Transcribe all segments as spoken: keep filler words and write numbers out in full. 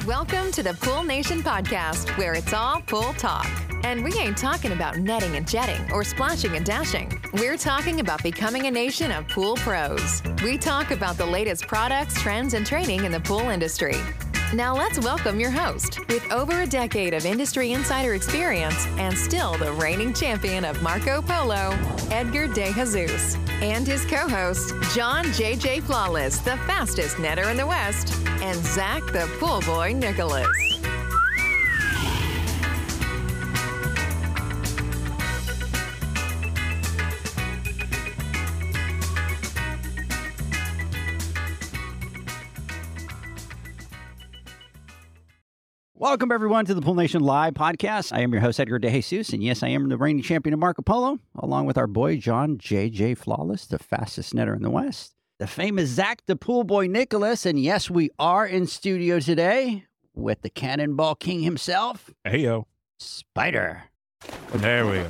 Welcome to the Pool Nation podcast, where it's all pool talk. And we ain't talking about netting and jetting or splashing and dashing. We're talking about becoming a nation of pool pros. We talk about the latest products, trends, and training in the pool industry. Now let's welcome your host, with over a decade of industry insider experience and still the reigning champion of Marco Polo, Edgar De Jesus, and his co-host, John J J Flawless, the fastest netter in the West, and Zach the Pool Boy Nicholas. Welcome, everyone, to the Pool Nation Live podcast. I am your host, Edgar De Jesus, and yes, I am the reigning champion of Marco Polo, along with our boy, John J J Flawless, the fastest netter in the West, the famous Zach the Pool Boy Nicholas, and yes, we are in studio today with the Cannonball King himself. Hey, yo. Spider. There we go.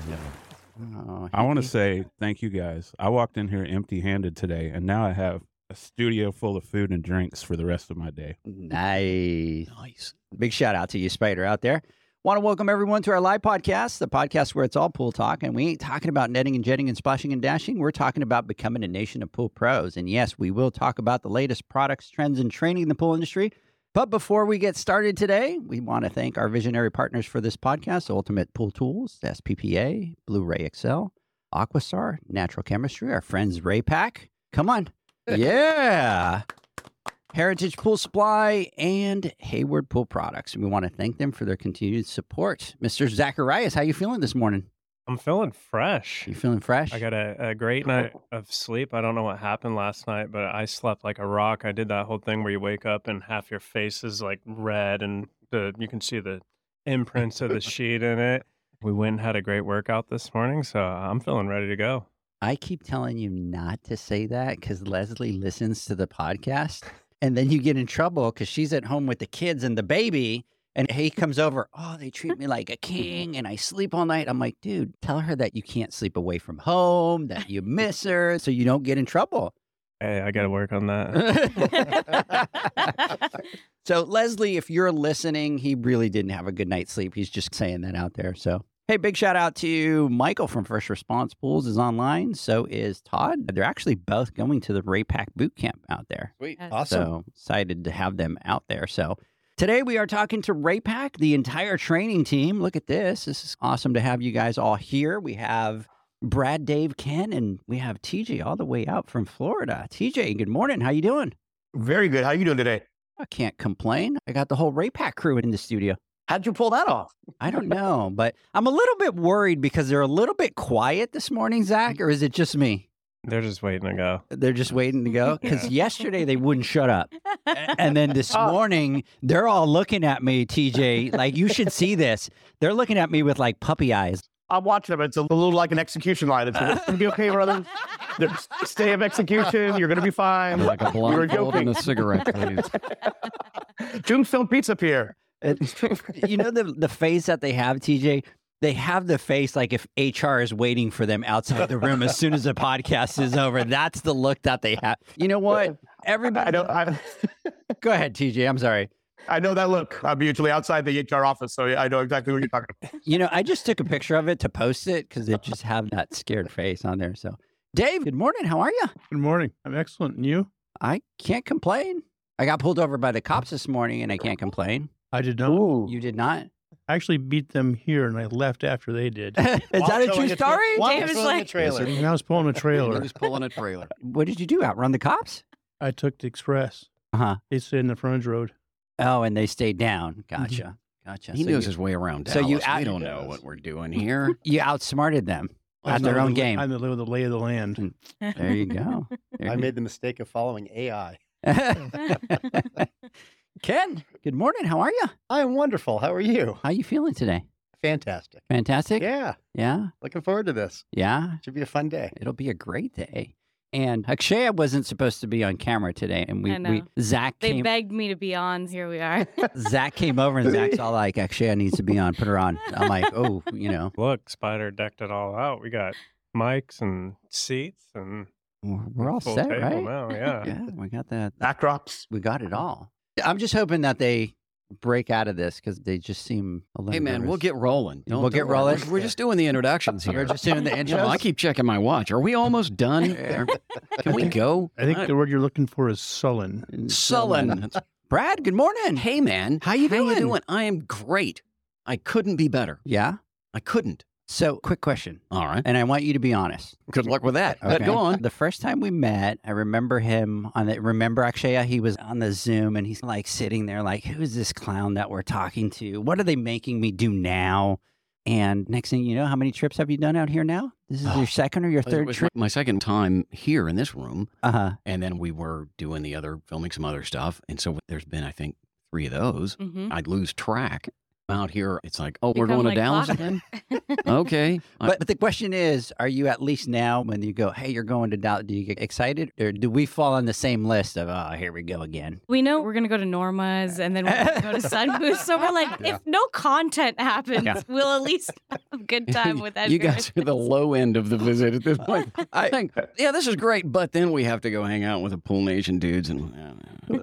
Oh, I want to say thank you, guys. I walked in here empty-handed today, and now I have a studio full of food and drinks for the rest of my day. Nice. Nice. Big shout out to you, Spider, out there. Want to welcome everyone to our live podcast, the podcast where it's all pool talk. And we ain't talking about netting and jetting and splashing and dashing. We're talking about becoming a nation of pool pros. And yes, we will talk about the latest products, trends, and training in the pool industry. But before we get started today, we want to thank our visionary partners for this podcast, Ultimate Pool Tools, S P P A, Blu-ray X L, Aquastar, Natural Chemistry, our friends Raypak. Come on. Yeah. Heritage Pool Supply, and Hayward Pool Products. And we want to thank them for their continued support. Mister Zacharias, how you feeling this morning? I'm feeling fresh. You feeling fresh? I got a, a great night of sleep. I don't know what happened last night, but I slept like a rock. I did that whole thing where you wake up and half your face is like red, and the you can see the imprints of the sheet in it. We went and had a great workout this morning, so I'm feeling ready to go. I keep telling you not to say that because Leslie listens to the podcast. And then you get in trouble because she's at home with the kids and the baby. And he comes over, oh, they treat me like a king and I sleep all night. I'm like, dude, tell her that you can't sleep away from home, that you miss her so you don't get in trouble. Hey, I got to work on that. So, Leslie, if you're listening, he really didn't have a good night's sleep. He's just saying that out there. So, hey, big shout out to Michael from First Response Pools is online. So is Todd. They're actually both going to the Raypak boot camp out there. Sweet. Yes. Awesome. So excited to have them out there. So today we are talking to Raypak, the entire training team. Look at this. This is awesome to have you guys all here. We have Brad, Dave, Ken, and we have T J all the way out from Florida. T J, good morning. How you doing? Very good. How you doing today? I can't complain. I got the whole Raypak crew in the studio. How'd you pull that off? I don't know, but I'm a little bit worried because they're a little bit quiet this morning, Zach, or is it just me? They're just waiting to go. They're just waiting to go? Because yesterday they wouldn't shut up. And then this Oh. morning, they're all looking at me, T J, like you should see this. They're looking at me with like puppy eyes. I'm watching them. It's a little like an execution line. It's going to be okay, brother. There's stay of execution. You're going to be fine. Like a We were blindfold and joking. a cigarette, please. Tombstone Pizza Pier. It, you know the the face that they have, T J? They have the face like if H R is waiting for them outside the room as soon as the podcast is over. That's the look that they have. You know what? Everybody, I don't. I, go ahead, T J. I'm sorry. I know that look. I'm usually outside the H R office, so I know exactly what you're talking about. You know, I just took a picture of it to post it because it just have that scared face on there. So, Dave, good morning. How are you? Good morning. I'm excellent. And you? I can't complain. I got pulled over by the cops this morning and I can't complain. I did not. Ooh. You did not? I actually beat them here and I left after they did. Is that a true story? Dave was like- trailer. And I was pulling a trailer. He was pulling a trailer. What did you do? Outrun the cops? I took the express. Uh-huh. They stayed in the frontage road. Oh, and they stayed down. Gotcha. Gotcha. He So knows you, his way around so Dallas. you out- we don't know what we're doing here. you outsmarted them I at their know own the- game. I know the lay of the land. There you go. There I you- made the mistake of following A I. Ken, good morning. How are you? I am wonderful. How are you? How you feeling today? Fantastic. Fantastic? Yeah. Yeah? Looking forward to this. Yeah? Should be a fun day. It'll be a great day. And Akshaya wasn't supposed to be on camera today, and we, I know. we Zach They came. begged me to be on. Here we are. Zach came over, and Zach's all like, "Akshaya needs to be on. Put her on." I'm like, "Oh, you know, Look, Spider decked it all out. We got mics and seats and we're all full set, table right?" now. Yeah. Yeah, we got that. Backdrops. We got it all. I'm just hoping that they break out of this because they just seem a little Hey, man, nervous. we'll get rolling. Don't- We'll don't get worry. rolling? We're, we're just doing the introductions here. We're just doing the You know, I intros. keep checking my watch. Are we almost done? Are- Can we go? I think the word you're looking for is sullen. Sullen. Brad, good morning. Hey, man. How you How you doing? doing? I am great. I couldn't be better. Yeah. I couldn't. So, quick question, All right. and I want you to be honest. Good luck with that. But Okay. go on. The first time we met, I remember him on the. Remember, actually, he was on the Zoom, and he's like sitting there, like, "Who's this clown that we're talking to? What are they making me do now?" And next thing you know, how many trips have you done out here now? This is your second or your It third was trip? my second time here in this room. Uh huh. And then we were doing the other, filming some other stuff. And so there's been, I think, three of those. Mm-hmm. I'd lose track. Out here, it's like, oh, we're Become going to like Dallas clock. again? Okay. I- But, but the question is, are you at least now when you go, hey, you're going to Dallas, do you get excited? Or do we fall on the same list of, oh, here we go again? We know we're gonna go to Norma's and then we're gonna go to Sun Boost. So we're like, if no content happens, Yeah. we'll at least have a good time with that. You guys are the low end of the visit at this point. I think, yeah, this is great, but then we have to go hang out with the Pool Nation dudes. And uh,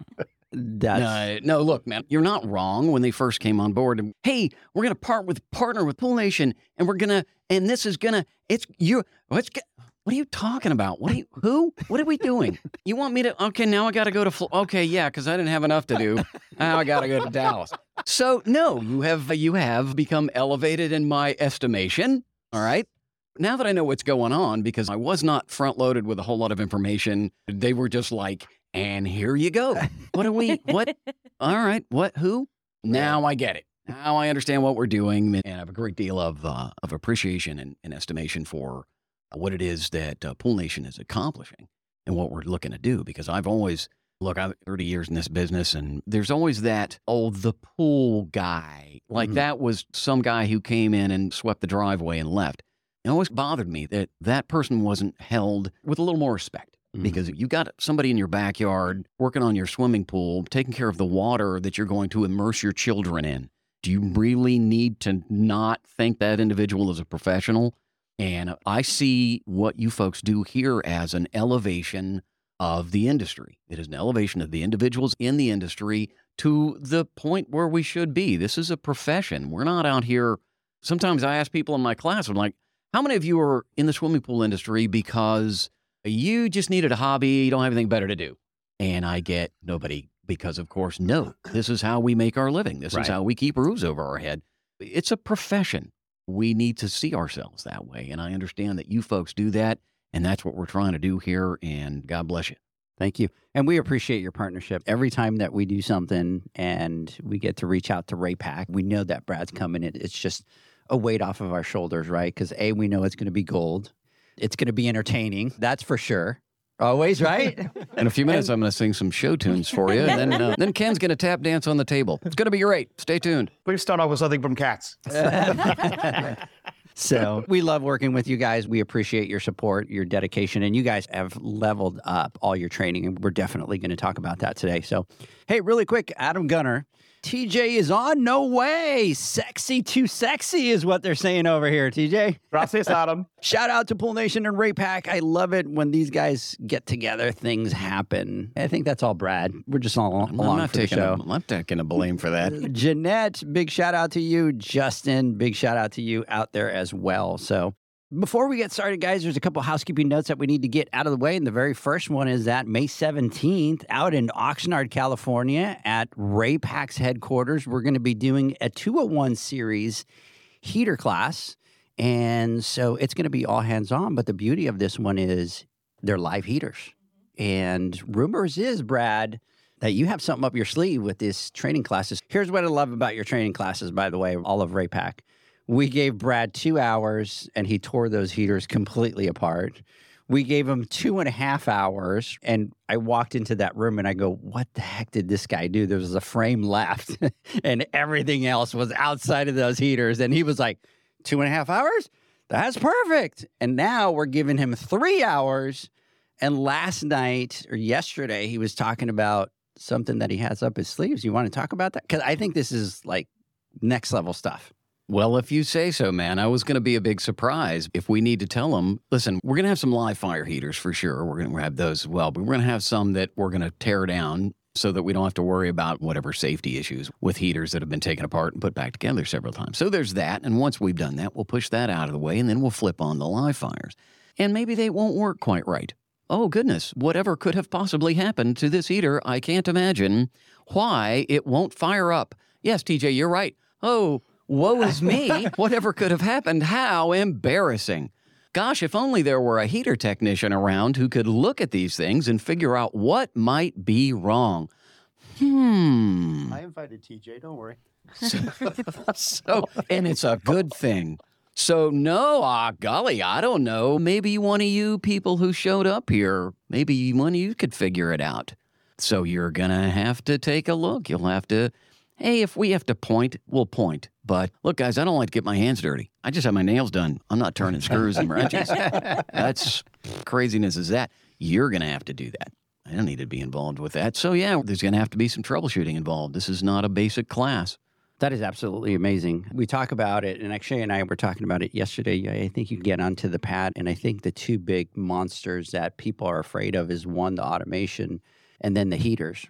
That's no, no, look, man, you're not wrong when they first came on board. And, hey, we're gonna part with partner with Pool Nation, and we're gonna, and this is gonna, it's you. What's what are you talking about? What are you? Who? What are we doing? You want me to? Okay, now I got to go to. Fl- okay, yeah, because I didn't have enough to do. Now I got to go to Dallas. So no, you have you have become elevated in my estimation. All right. Now that I know what's going on, because I was not front loaded with a whole lot of information, they were just like, and here you go. What are we? What? All right. What? Who? Now I get it. Now I understand what we're doing, and I have a great deal of uh, of appreciation and, and estimation for what it is that uh, Pool Nation is accomplishing and what we're looking to do. Because I've always look, I'm thirty years in this business, and there's always that oh, the pool guy, like Mhm. that was some guy who came in and swept the driveway and left. It always bothered me that that person wasn't held with a little more respect. Mhm. Because you got somebody in your backyard working on your swimming pool, taking care of the water that you're going to immerse your children in. Do you really need to not think that individual is a professional? And I see what you folks do here as an elevation of the industry. It is an elevation of the individuals in the industry to the point where we should be. This is a profession. We're not out here. Sometimes I ask people in my class, I'm like, how many of you are in the swimming pool industry because you just needed a hobby, you don't have anything better to do? And I get nobody, because of course, no, this is how we make our living. This Right. is how we keep roofs over our head. It's a profession. We need to see ourselves that way. And I understand that you folks do that. And that's what we're trying to do here. And God bless you. Thank you. And we appreciate your partnership. Every time that we do something and we get to reach out to Ray Pack, we know that Brad's coming. It, it's just a weight off of our shoulders, right? Because A, we know it's going to be gold. It's going to be entertaining. That's for sure. Always, right? In a few minutes, I'm going to sing some show tunes for you. And then, uh, then Ken's going to tap dance on the table. It's going to be great. Stay tuned. Please start off with something from Cats. So we love working with you guys. We appreciate your support, your dedication, and you guys have leveled up all your training, and we're definitely going to talk about that today. So, hey, really quick, Adam Gunner, T J is on. No way. Sexy too sexy is what they're saying over here, T J. Gracias, Adam. Shout out to Pool Nation and Ray Pack. I love it when these guys get together, things happen. I think that's all Brad. We're just all I'm along not for the taking show. a, I'm not taking a blame for that. Jeanette, big shout out to you. Justin, big shout out to you out there as well. So before we get started, guys, there's a couple housekeeping notes that we need to get out of the way. And the very first one is that May seventeenth out in Oxnard, California at Ray Pack's headquarters, we're going to be doing a two oh one series heater class. And so it's going to be all hands on. But the beauty of this one is they're live heaters. And rumors is, Brad, that you have something up your sleeve with these training classes. Here's what I love about your training classes, by the way, all of Ray Pack. We gave Brad two hours, and he tore those heaters completely apart. We gave him two and a half hours, and I walked into that room, and I go, what the heck did this guy do? There was a frame left, and everything else was outside of those heaters. And he was like, two and a half hours? That's perfect. And now we're giving him three hours. And last night, or yesterday, he was talking about something that he has up his sleeves. You want to talk about that? Because I think this is like next level stuff. Well, if you say so, man, I was going to be a big surprise if we need to tell them, listen, we're going to have some live fire heaters for sure. We're going to have those as well, but we're going to have some that we're going to tear down so that we don't have to worry about whatever safety issues with heaters that have been taken apart and put back together several times. So there's that. And once we've done that, we'll push that out of the way, and then we'll flip on the live fires. And maybe they won't work quite right. Oh, goodness, whatever could have possibly happened to this heater, I can't imagine why it won't fire up. Yes, T J, you're right. Oh, woe is me. Whatever could have happened. How embarrassing. Gosh, if only there were a heater technician around who could look at these things and figure out what might be wrong. Hmm. I invited T J, don't worry. So, so and it's a good thing. So, no, ah, golly, I don't know. Maybe one of you people who showed up here, maybe one of you could figure it out. So you're going to have to take a look. You'll have to, hey, if we have to point, we'll point. But look, guys, I don't like to get my hands dirty. I just have my nails done. I'm not turning screws and wrenches. That's craziness is that. You're going to have to do that. I don't need to be involved with that. So, yeah, there's going to have to be some troubleshooting involved. This is not a basic class. That is absolutely amazing. We talk about it, and Akshay and I were talking about it yesterday. I think you get onto the pad, and I think the two big monsters that people are afraid of is one, the automation, and then the heaters.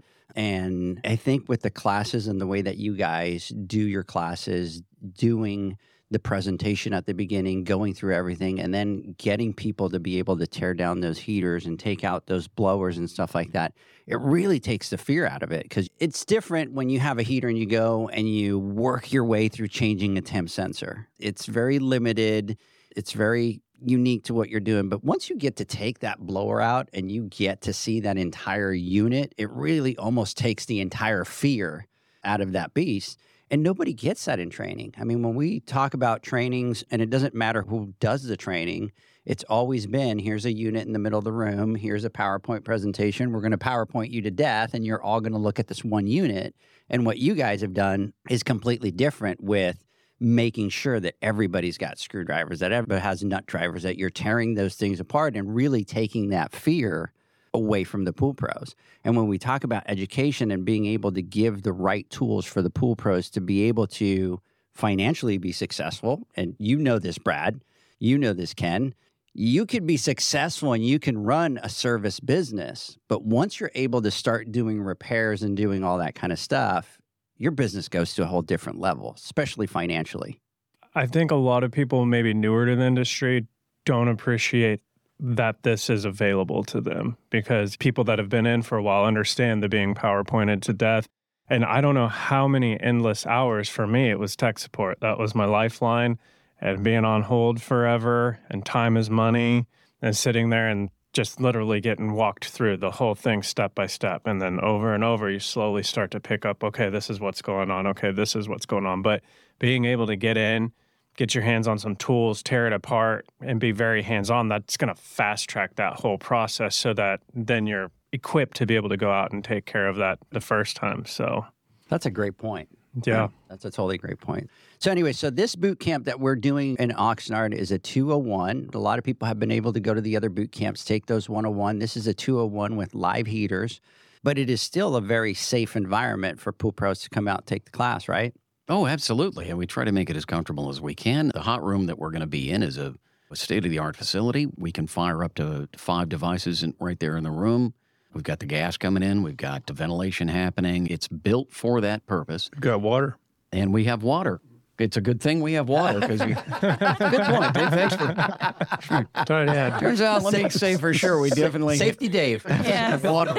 And I think with the classes and the way that you guys do your classes, doing the presentation at the beginning, going through everything, and then getting people to be able to tear down those heaters and take out those blowers and stuff like that, it really takes the fear out of it, because it's different when you have a heater and you go and you work your way through changing a temp sensor. It's very limited. It's very unique to what you're doing. But once you get to take that blower out and you get to see that entire unit, it really almost takes the entire fear out of that beast. And nobody gets that in training. I mean, when we talk about trainings, and it doesn't matter who does the training, it's always been, here's a unit in the middle of the room, here's a PowerPoint presentation, we're going to PowerPoint you to death, and you're all going to look at this one unit. And what you guys have done is completely different with making sure that everybody's got screwdrivers, that everybody has nut drivers, that you're tearing those things apart and really taking that fear away from the pool pros. And when we talk about education and being able to give the right tools for the pool pros to be able to financially be successful, and you know this, Brad, you know this, Ken, you could be successful and you can run a service business, but once you're able to start doing repairs and doing all that kind of stuff, your business goes to a whole different level, especially financially. I think a lot of people maybe newer to the industry don't appreciate that this is available to them, because people that have been in for a while understand the being PowerPointed to death. And I don't know how many endless hours for me, it was tech support. That was my lifeline, and being on hold forever, and time is money, and sitting there and just literally getting walked through the whole thing step by step. And then over and over, you slowly start to pick up, okay, this is what's going on. Okay, this is what's going on. But being able to get in, get your hands on some tools, tear it apart, and be very hands-on, that's going to fast-track that whole process so that then you're equipped to be able to go out and take care of that the first time. So that's a great point. Yeah. That's a totally great point. So anyway, so this boot camp that we're doing in Oxnard is a two oh one. A lot of people have been able to go to the other boot camps, take those one oh one. This is a two oh one with live heaters, but it is still a very safe environment for pool pros to come out and take the class, right? Oh, absolutely. And we try to make it as comfortable as we can. The hot room that we're going to be in is a, a state-of-the-art facility. We can fire up to five devices in, right there in the room. We've got the gas coming in. We've got the ventilation happening. It's built for that purpose. Got water. And we have water. It's a good thing we have water because we. Good point, Dave. Thanks for. Sorry, yeah. Turns out, let me say for sure, we definitely Safety Dave. Yes. water.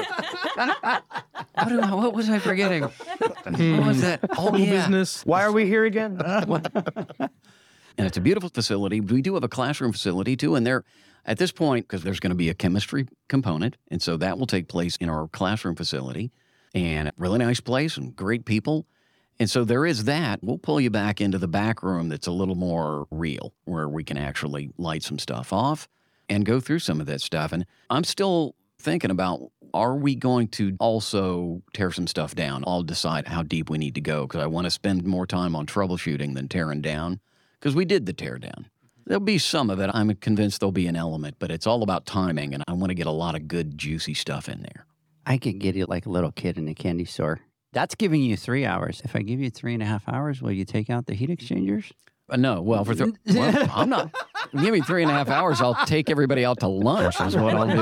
what, do I- what was I forgetting? What was that? Oh, yeah. Business. Why are we here again? And it's a beautiful facility. We do have a classroom facility too, and there, at this point, because there's going to be a chemistry component, and so that will take place in our classroom facility, and a really nice place and great people. And so there is that. We'll pull you back into the back room that's a little more real, where we can actually light some stuff off and go through some of that stuff. And I'm still thinking about, are we going to also tear some stuff down? I'll decide how deep we need to go, because I want to spend more time on troubleshooting than tearing down, because we did the tear down. There'll be some of it. I'm convinced there'll be an element, but it's all about timing, and I want to get a lot of good, juicy stuff in there. I could get it like a little kid in a candy store. That's giving you three hours. If I give you three and a half hours, will you take out the heat exchangers? Uh, no, well, for th- well, I'm not. Give me three and a half hours. I'll take everybody out to lunch. Is what I'll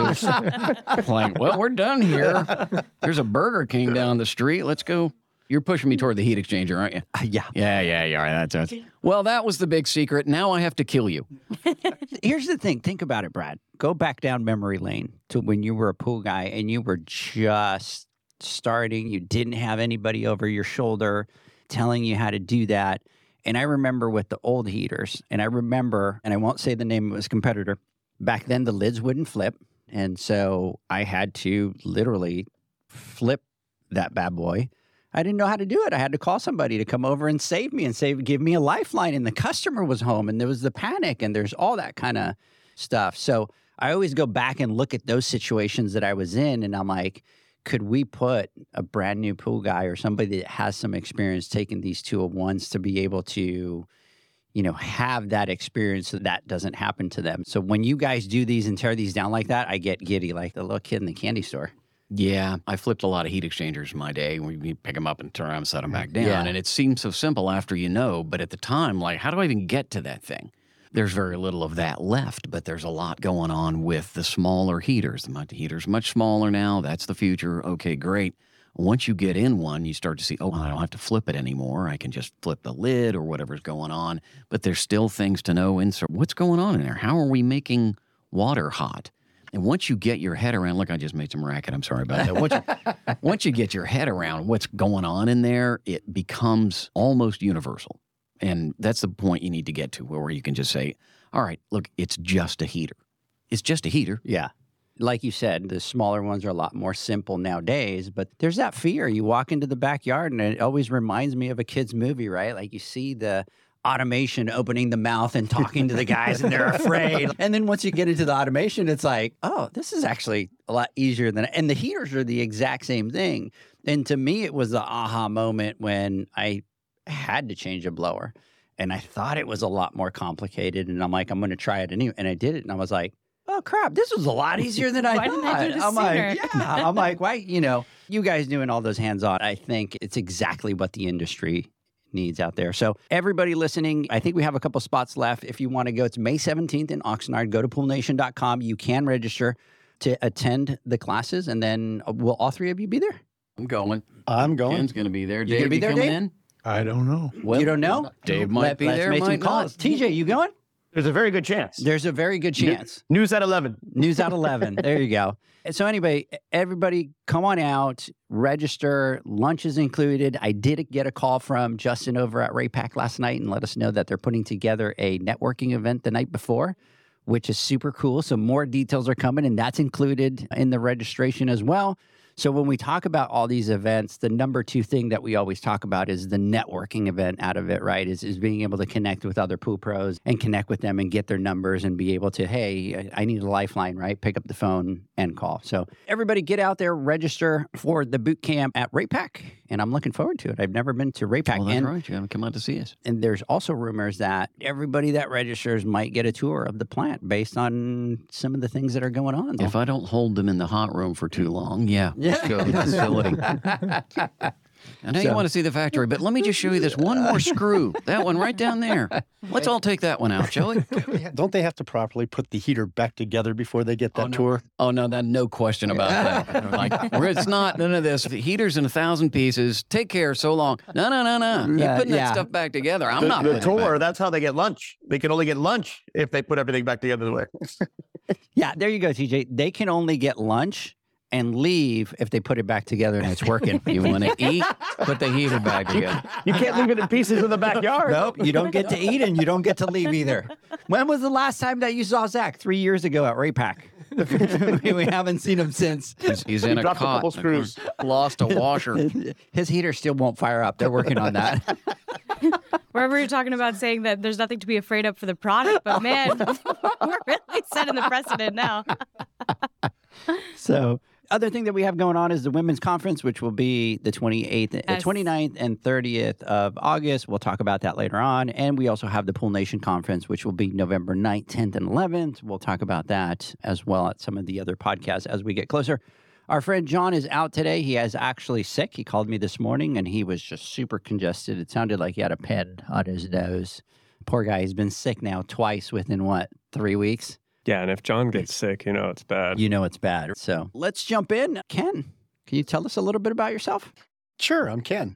do. Like, well, we're done here. There's a Burger King down the street. Let's go. You're pushing me toward the heat exchanger, aren't you? Uh, yeah. Yeah, yeah, yeah. That's, that's well, that was the big secret. Now I have to kill you. Here's the thing. Think about it, Brad. Go back down memory lane to when you were a pool guy and you were just starting. You didn't have anybody over your shoulder telling you how to do that. And I remember with the old heaters, and I remember, and I won't say the name of his competitor, back then the lids wouldn't flip. And so I had to literally flip that bad boy. I didn't know how to do it. I had to call somebody to come over and save me and save, give me a lifeline. And the customer was home and there was the panic and there's all that kind of stuff. So I always go back and look at those situations that I was in. And I'm like, could we put a brand new pool guy or somebody that has some experience taking these two oh ones to be able to, you know, have that experience so that doesn't happen to them? So when you guys do these and tear these down like that, I get giddy like the little kid in the candy store. Yeah, I flipped a lot of heat exchangers in my day. We we pick them up and turn them, set them back down. Yeah. And it seems so simple after you know, but at the time, like, how do I even get to that thing? There's very little of that left, but there's a lot going on with the smaller heaters. The heater's much smaller now. That's the future. Okay, great. Once you get in one, you start to see, oh, I don't have to flip it anymore. I can just flip the lid or whatever's going on. But there's still things to know. In, so what's going on in there? How are we making water hot? And once you get your head around, look, I just made some racket. I'm sorry about that. Once you, once you get your head around what's going on in there, it becomes almost universal. And that's the point you need to get to where you can just say, all right, look, it's just a heater. It's just a heater. Yeah. Like you said, the smaller ones are a lot more simple nowadays, but there's that fear. You walk into the backyard and it always reminds me of a kid's movie, right? Like you see the automation opening the mouth and talking to the guys and they're afraid. And then once you get into the automation, it's like, oh, this is actually a lot easier than, and the heaters are the exact same thing. And to me, it was the aha moment when I had to change a blower and I thought it was a lot more complicated. And I'm like, I'm going to try it anyway. And I did it. And I was like, oh crap, this was a lot easier than I Why thought. didn't I do this I'm sooner? like, yeah. I'm like, why, you know, you guys doing all those hands-on, I think it's exactly what the industry needs out there. So everybody listening, I think we have a couple spots left. If you want to go, it's May seventeenth in Oxnard. Go to pool nation dot com. You can register to attend the classes. And then uh, will all three of you be there? I'm going. I'm going. Ken's going to be there. You Dave, gonna be you there, coming Dave? in? I don't know. You don't know? Dave might Let, be let's there, make some might calls. not. T J, you going? There's a very good chance. There's a very good chance. News at eleven. News at eleven. There you go. So anyway, everybody come on out, register. Lunch is included. I did get a call from Justin over at Raypack last night and let us know that they're putting together a networking event the night before, which is super cool. So more details are coming, and that's included in the registration as well. So when we talk about all these events, the number two thing that we always talk about is the networking event out of it, right? Is, is being able to connect with other pool pros and connect with them and get their numbers and be able to, hey, I need a lifeline, right? Pick up the phone and call. So everybody get out there, register for the boot camp at Raypack. And I'm looking forward to it. I've never been to Raypack. Well, that's and, right. You haven't come out to see us. and there's also rumors that everybody that registers might get a tour of the plant based on some of the things that are going on. If I don't hold them in the hot room for too long, yeah, let's go to the facility. I know you So- want to see the factory, but let me just show you this one more screw. That one right down there. Let's all take that one out, shall we? Don't they have to properly put the heater back together before they get that Oh, no. tour? Oh, no, that, no question about that. Like, it's not none of this. The heater's in a thousand pieces. Take care so long. No, no, no, no. You're Yeah, putting yeah. that stuff back together. I'm The, not the putting it tour, back. that's how they get lunch. They can only get lunch if they put everything back together the way. Yeah, there you go, T J. They can only get lunch and leave if they put it back together and it's working. You want to eat? Put the heater back together. You can't leave it in pieces in the backyard. Nope, you don't get to eat and you don't get to leave either. When was the last time that you saw Zach? Three years ago at Raypack. We haven't seen him since. He's, he's in He a dropped a cot. couple screws. Lost a washer. His heater still won't fire up. They're working on that. Wherever you're talking about saying that there's nothing to be afraid of for the product, but man, we're really setting the precedent now. So, other thing that we have going on is the women's conference, which will be the twenty-eighth, uh, Yes. twenty-ninth and thirtieth of August. We'll talk about that later on. And we also have the Pool Nation conference, which will be November ninth, tenth, and eleventh. We'll talk about that as well at some of the other podcasts as we get closer. Our friend John is out today. He is actually sick. He called me this morning and he was just super congested. It sounded like he had a pen on his nose. Poor guy, he's been sick now twice within what, three weeks? Yeah, and if John gets sick, you know it's bad. You know it's bad. So let's jump in. Ken, can you tell us a little bit about yourself? Sure, I'm Ken.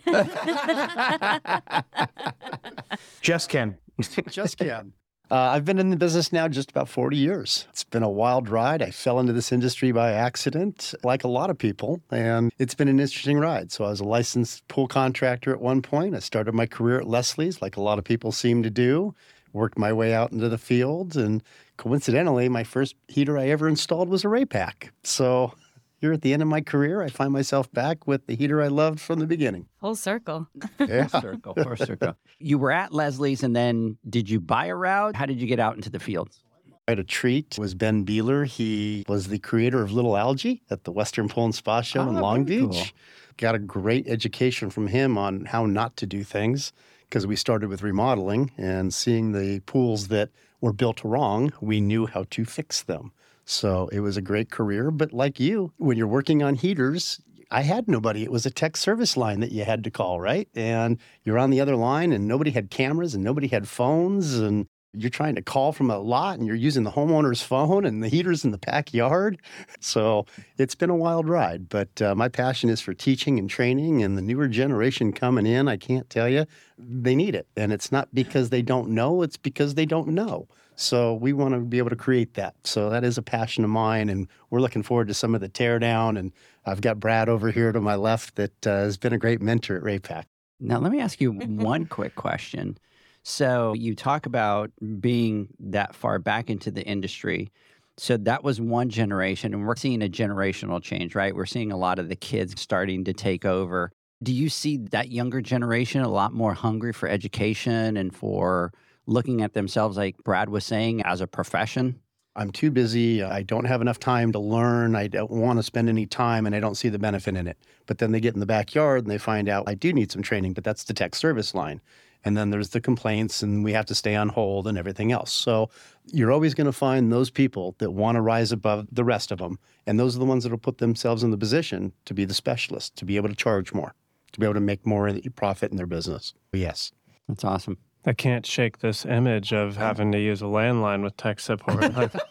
Just Ken. Just Ken. Uh, I've been in the business now just about forty years. It's been a wild ride. I fell into this industry by accident, like a lot of people, and it's been an interesting ride. So I was a licensed pool contractor at one point. I started my career at Leslie's, like a lot of people seem to do. Worked my way out into the field, and coincidentally, my first heater I ever installed was a Raypak. So here at the end of my career, I find myself back with the heater I loved from the beginning. Full circle. Yeah. Full circle, full circle. You were at Leslie's, and then did you buy a route? How did you get out into the fields? I had a treat. It was Ben Beeler. He was the creator of Little Algae at the Western Pool and Spa Show Oh, in Long very Beach. cool. Got a great education from him on how not to do things, because we started with remodeling and seeing the pools that were built wrong, we knew how to fix them. So it was a great career. But like you, when you're working on heaters, I had nobody. It was a tech service line that you had to call, right? And you're on the other line and nobody had cameras and nobody had phones, and you're trying to call from a lot and you're using the homeowner's phone and the heater's in the backyard. So it's been a wild ride, but uh, my passion is for teaching and training, and the newer generation coming in, I can't tell you, they need it. And it's not because they don't know, it's because they don't know. So we want to be able to create that. So that is a passion of mine, and we're looking forward to some of the teardown. And I've got Brad over here to my left that uh, has been a great mentor at Raypak. Now, let me ask you one quick question. So you talk about being that far back into the industry. So that was one generation, and we're seeing a generational change, right? We're seeing a lot of the kids starting to take over. Do you see that younger generation a lot more hungry for education and for looking at themselves, like Brad was saying, as a profession? I'm too busy. I don't have enough time to learn. I don't want to spend any time, and I don't see the benefit in it. But then they get in the backyard and they find out I do need some training, but that's the tech service line. And then there's the complaints, and we have to stay on hold and everything else. So you're always going to find those people that want to rise above the rest of them. And those are the ones that will put themselves in the position to be the specialist, to be able to charge more, to be able to make more profit in their business. Yes. That's awesome. I can't shake this image of having to use a landline with tech support.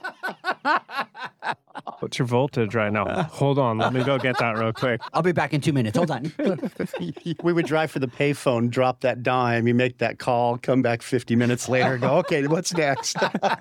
What's your voltage right now? Hold on, let me go get that real quick. I'll be back in two minutes. Hold on. We would drive for the payphone, drop that dime, you make that call, come back fifty minutes later, go, okay, what's next?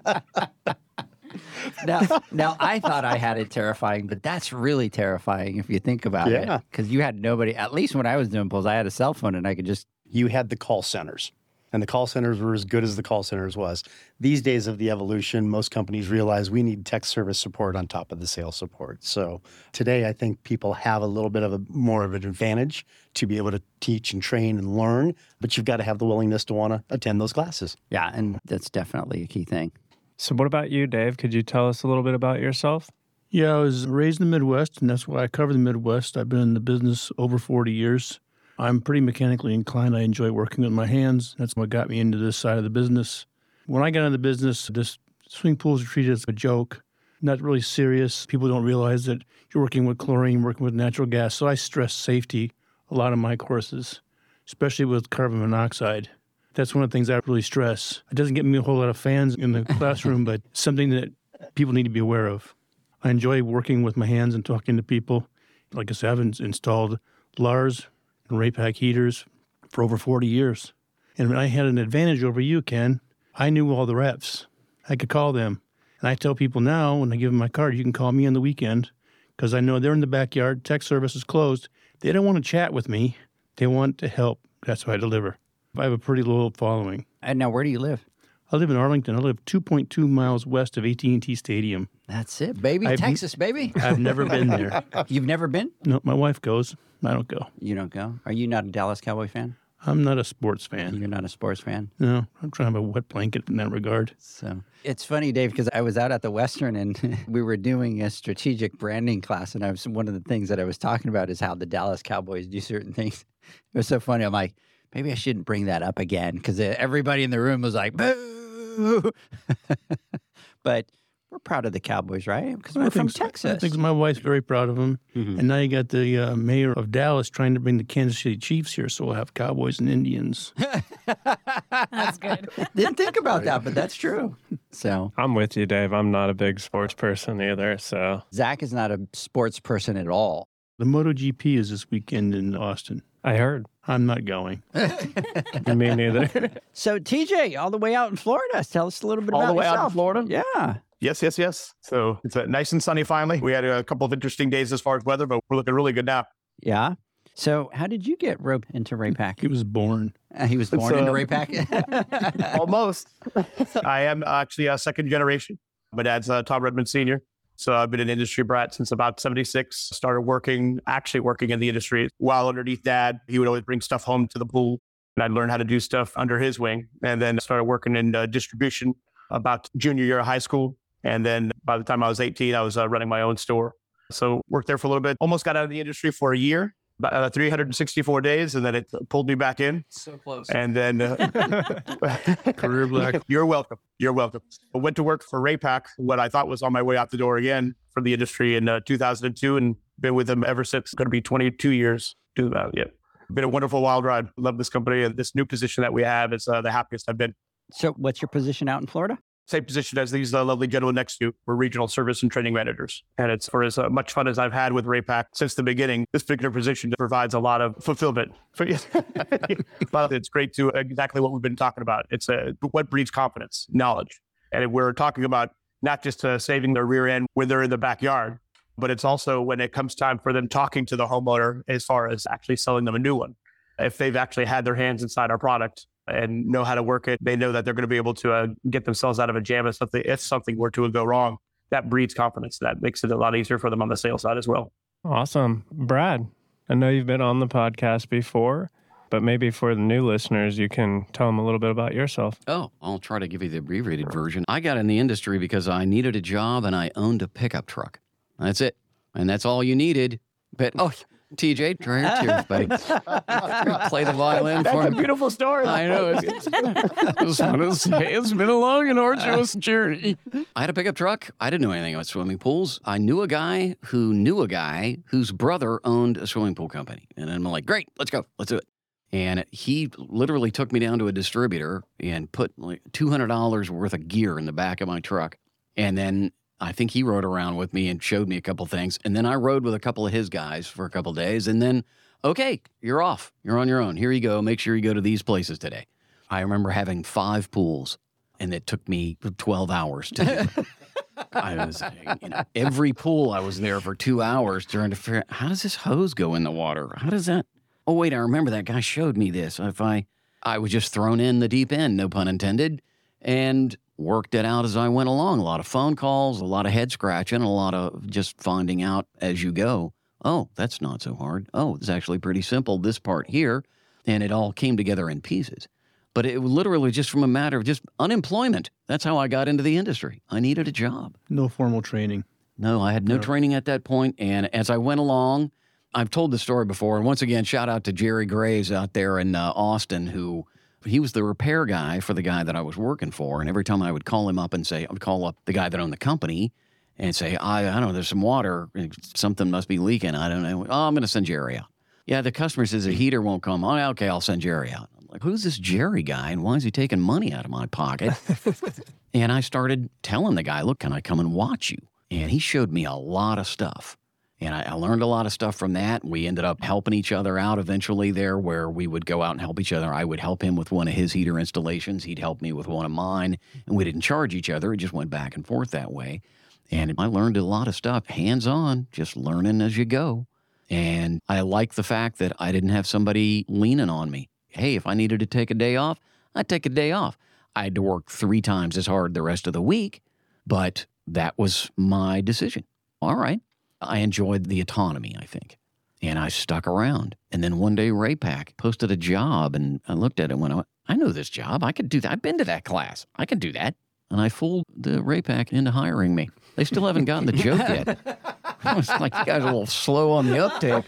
now, now, I thought I had it terrifying, but that's really terrifying if you think about it. Yeah. Because you had nobody, at least when I was doing pulls, I had a cell phone and I could just... You had the call centers. And the call centers were as good as the call centers was. These days of the evolution, most companies realize we need tech service support on top of the sales support. So today, I think people have a little bit of a more of an advantage to be able to teach and train and learn, but you've got to have the willingness to want to attend those classes. Yeah, and that's definitely a key thing. So what about you, Dave? Could you tell us a little bit about yourself? Yeah, I was raised in the Midwest, and that's why I cover the Midwest. I've been in the business over forty years. I'm pretty mechanically inclined. I enjoy working with my hands. That's what got me into this side of the business. When I got into the business, this swimming pools are treated as a joke, not really serious. People don't realize that you're working with chlorine, working with natural gas. So I stress safety a lot of my courses, especially with carbon monoxide. That's one of the things I really stress. It doesn't get me a whole lot of fans in the classroom, but something that people need to be aware of. I enjoy working with my hands and talking to people. Like I said, I've installed Lars and Raypak heaters for over forty years. And I had an advantage over you, Ken. I knew all the reps. I could call them. And I tell people now, when I give them my card, you can call me on the weekend because I know they're in the backyard, tech service is closed. They don't want to chat with me. They want to help. That's what I deliver. I have a pretty loyal following. And now, where do you live? I live in Arlington. I live two point two miles west of A T and T Stadium. That's it, baby. I've- Texas, baby. I've never been there. You've never been? No, my wife goes. I don't go. You don't go? Are you not a Dallas Cowboy fan? I'm not a sports fan. You're not a sports fan? No, I'm trying to have a wet blanket in that regard. So it's funny, Dave, because I was out at the Western and we were doing a strategic branding class. And I was one of the things that I was talking about is how the Dallas Cowboys do certain things. It was so funny. I'm like, maybe I shouldn't bring that up again because everybody in the room was like, boo. But We're proud of the Cowboys, right? Because I we're from think so. Texas. I think my wife's very proud of them. Mhm. And now you got the uh, mayor of Dallas trying to bring the Kansas City Chiefs here, so we'll have Cowboys and Indians. That's good. Didn't think about that, but that's true. So I'm with you, Dave. I'm not a big sports person either. So Zach is not a sports person at all. The MotoGP is this weekend in Austin. I heard. I'm not going. Me neither. So T J, all the way out in Florida, tell us a little bit All about the way out in yourself. Florida? Yeah. Yes, yes, yes. So it's uh, nice and sunny finally. We had a couple of interesting days as far as weather, but we're looking really good now. Yeah. So how did you get roped into Raypak? He was born. Uh, he was It's, born uh, into Raypak? Almost. I am actually a second generation. My dad's uh, Tom Redmond Senior. So I've been an industry brat since about seventy-six. Started working, actually working in the industry while underneath Dad. He would always bring stuff home to the pool, and I'd learn how to do stuff under his wing. And then started working in uh, distribution about junior year of high school. And then by the time I was eighteen, I was uh, running my own store. So worked there for a little bit. Almost got out of the industry for a year, about uh, three hundred sixty-four days, and then it pulled me back in. So close. And then uh, Career black. You're welcome. You're welcome. I went to work for Raypak, what I thought was on my way out the door again for the industry in uh, two thousand two, and been with them ever since. It's going to be twenty-two years. Do that. Yeah. Been a wonderful wild ride. Love this company, and this new position that we have is uh, the happiest I've been. So what's your position out in Florida? Same position as these uh, lovely gentlemen next to you. We're regional service and training managers. And it's for as uh, much fun as I've had with Raypak since the beginning. This particular position provides a lot of fulfillment. For But it's great to exactly what we've been talking about. It's uh, what breeds confidence, knowledge. And we're talking about not just uh, saving their rear end when they're in the backyard, but it's also when it comes time for them talking to the homeowner as far as actually selling them a new one. If they've actually had their hands inside our product and know how to work it, they know that they're going to be able to uh, get themselves out of a jam if something, if something were to go wrong. That breeds confidence. That makes it a lot easier for them on the sales side as well. Awesome. Brad, I know you've been on the podcast before, but maybe for the new listeners, you can tell them a little bit about yourself. Oh, I'll try to give you the abbreviated version. I got in the industry because I needed a job and I owned a pickup truck. That's it. And that's all you needed. But, oh, T J, dry your tears, buddy. Play the violin That's for a me. beautiful story. I know. It's, it's, it's been a long and arduous journey. I had a pickup truck. I didn't know anything about swimming pools. I knew a guy who knew a guy whose brother owned a swimming pool company. And I'm like, great, let's go. Let's do it. And he literally took me down to a distributor and put like two hundred dollars worth of gear in the back of my truck. And then I think he rode around with me and showed me a couple things. And then I rode with a couple of his guys for a couple of days. And then, okay, you're off. You're on your own. Here you go. Make sure you go to these places today. I remember having five pools, and it took me twelve hours to do. I was, you know, every pool I was there for two hours trying to figure out, how does this hose go in the water? How does that? Oh, wait, I remember that guy showed me this. If I, I was just thrown in the deep end, no pun intended, and worked it out as I went along. A lot of phone calls, a lot of head scratching, a lot of just finding out as you go. Oh, that's not so hard. Oh, it's actually pretty simple, this part here. And it all came together in pieces. But it was literally just from a matter of just unemployment. That's how I got into the industry. I needed a job. No formal training. No, I had no No. training at that point. And as I went along, I've told the story before. And once again, shout out to Jerry Graves out there in uh, Austin, who he was the repair guy for the guy that I was working for. And every time I would call him up and say, I would call up the guy that owned the company and say, I, I don't know, there's some water. Something must be leaking. I don't know. Oh, I'm going to send Jerry out. Yeah, the customer says the heater won't come on. Okay, I'll send Jerry out. I'm like, who's this Jerry guy and why is he taking money out of my pocket? And I started telling the guy, look, can I come and watch you? And he showed me a lot of stuff. And I, I learned a lot of stuff from that. We ended up helping each other out eventually there where we would go out and help each other. I would help him with one of his heater installations. He'd help me with one of mine. And we didn't charge each other. It just went back and forth that way. And I learned a lot of stuff, hands-on, just learning as you go. And I like the fact that I didn't have somebody leaning on me. Hey, if I needed to take a day off, I'd take a day off. I had to work three times as hard the rest of the week, but that was my decision. All right. I enjoyed the autonomy, I think. And I stuck around. And then one day Raypak posted a job, and I looked at it and went, I know this job. I could do that. I've been to that class. I can do that. And I fooled the Raypak into hiring me. They still haven't gotten the joke yet. I was like, you guys are a little slow on the uptake.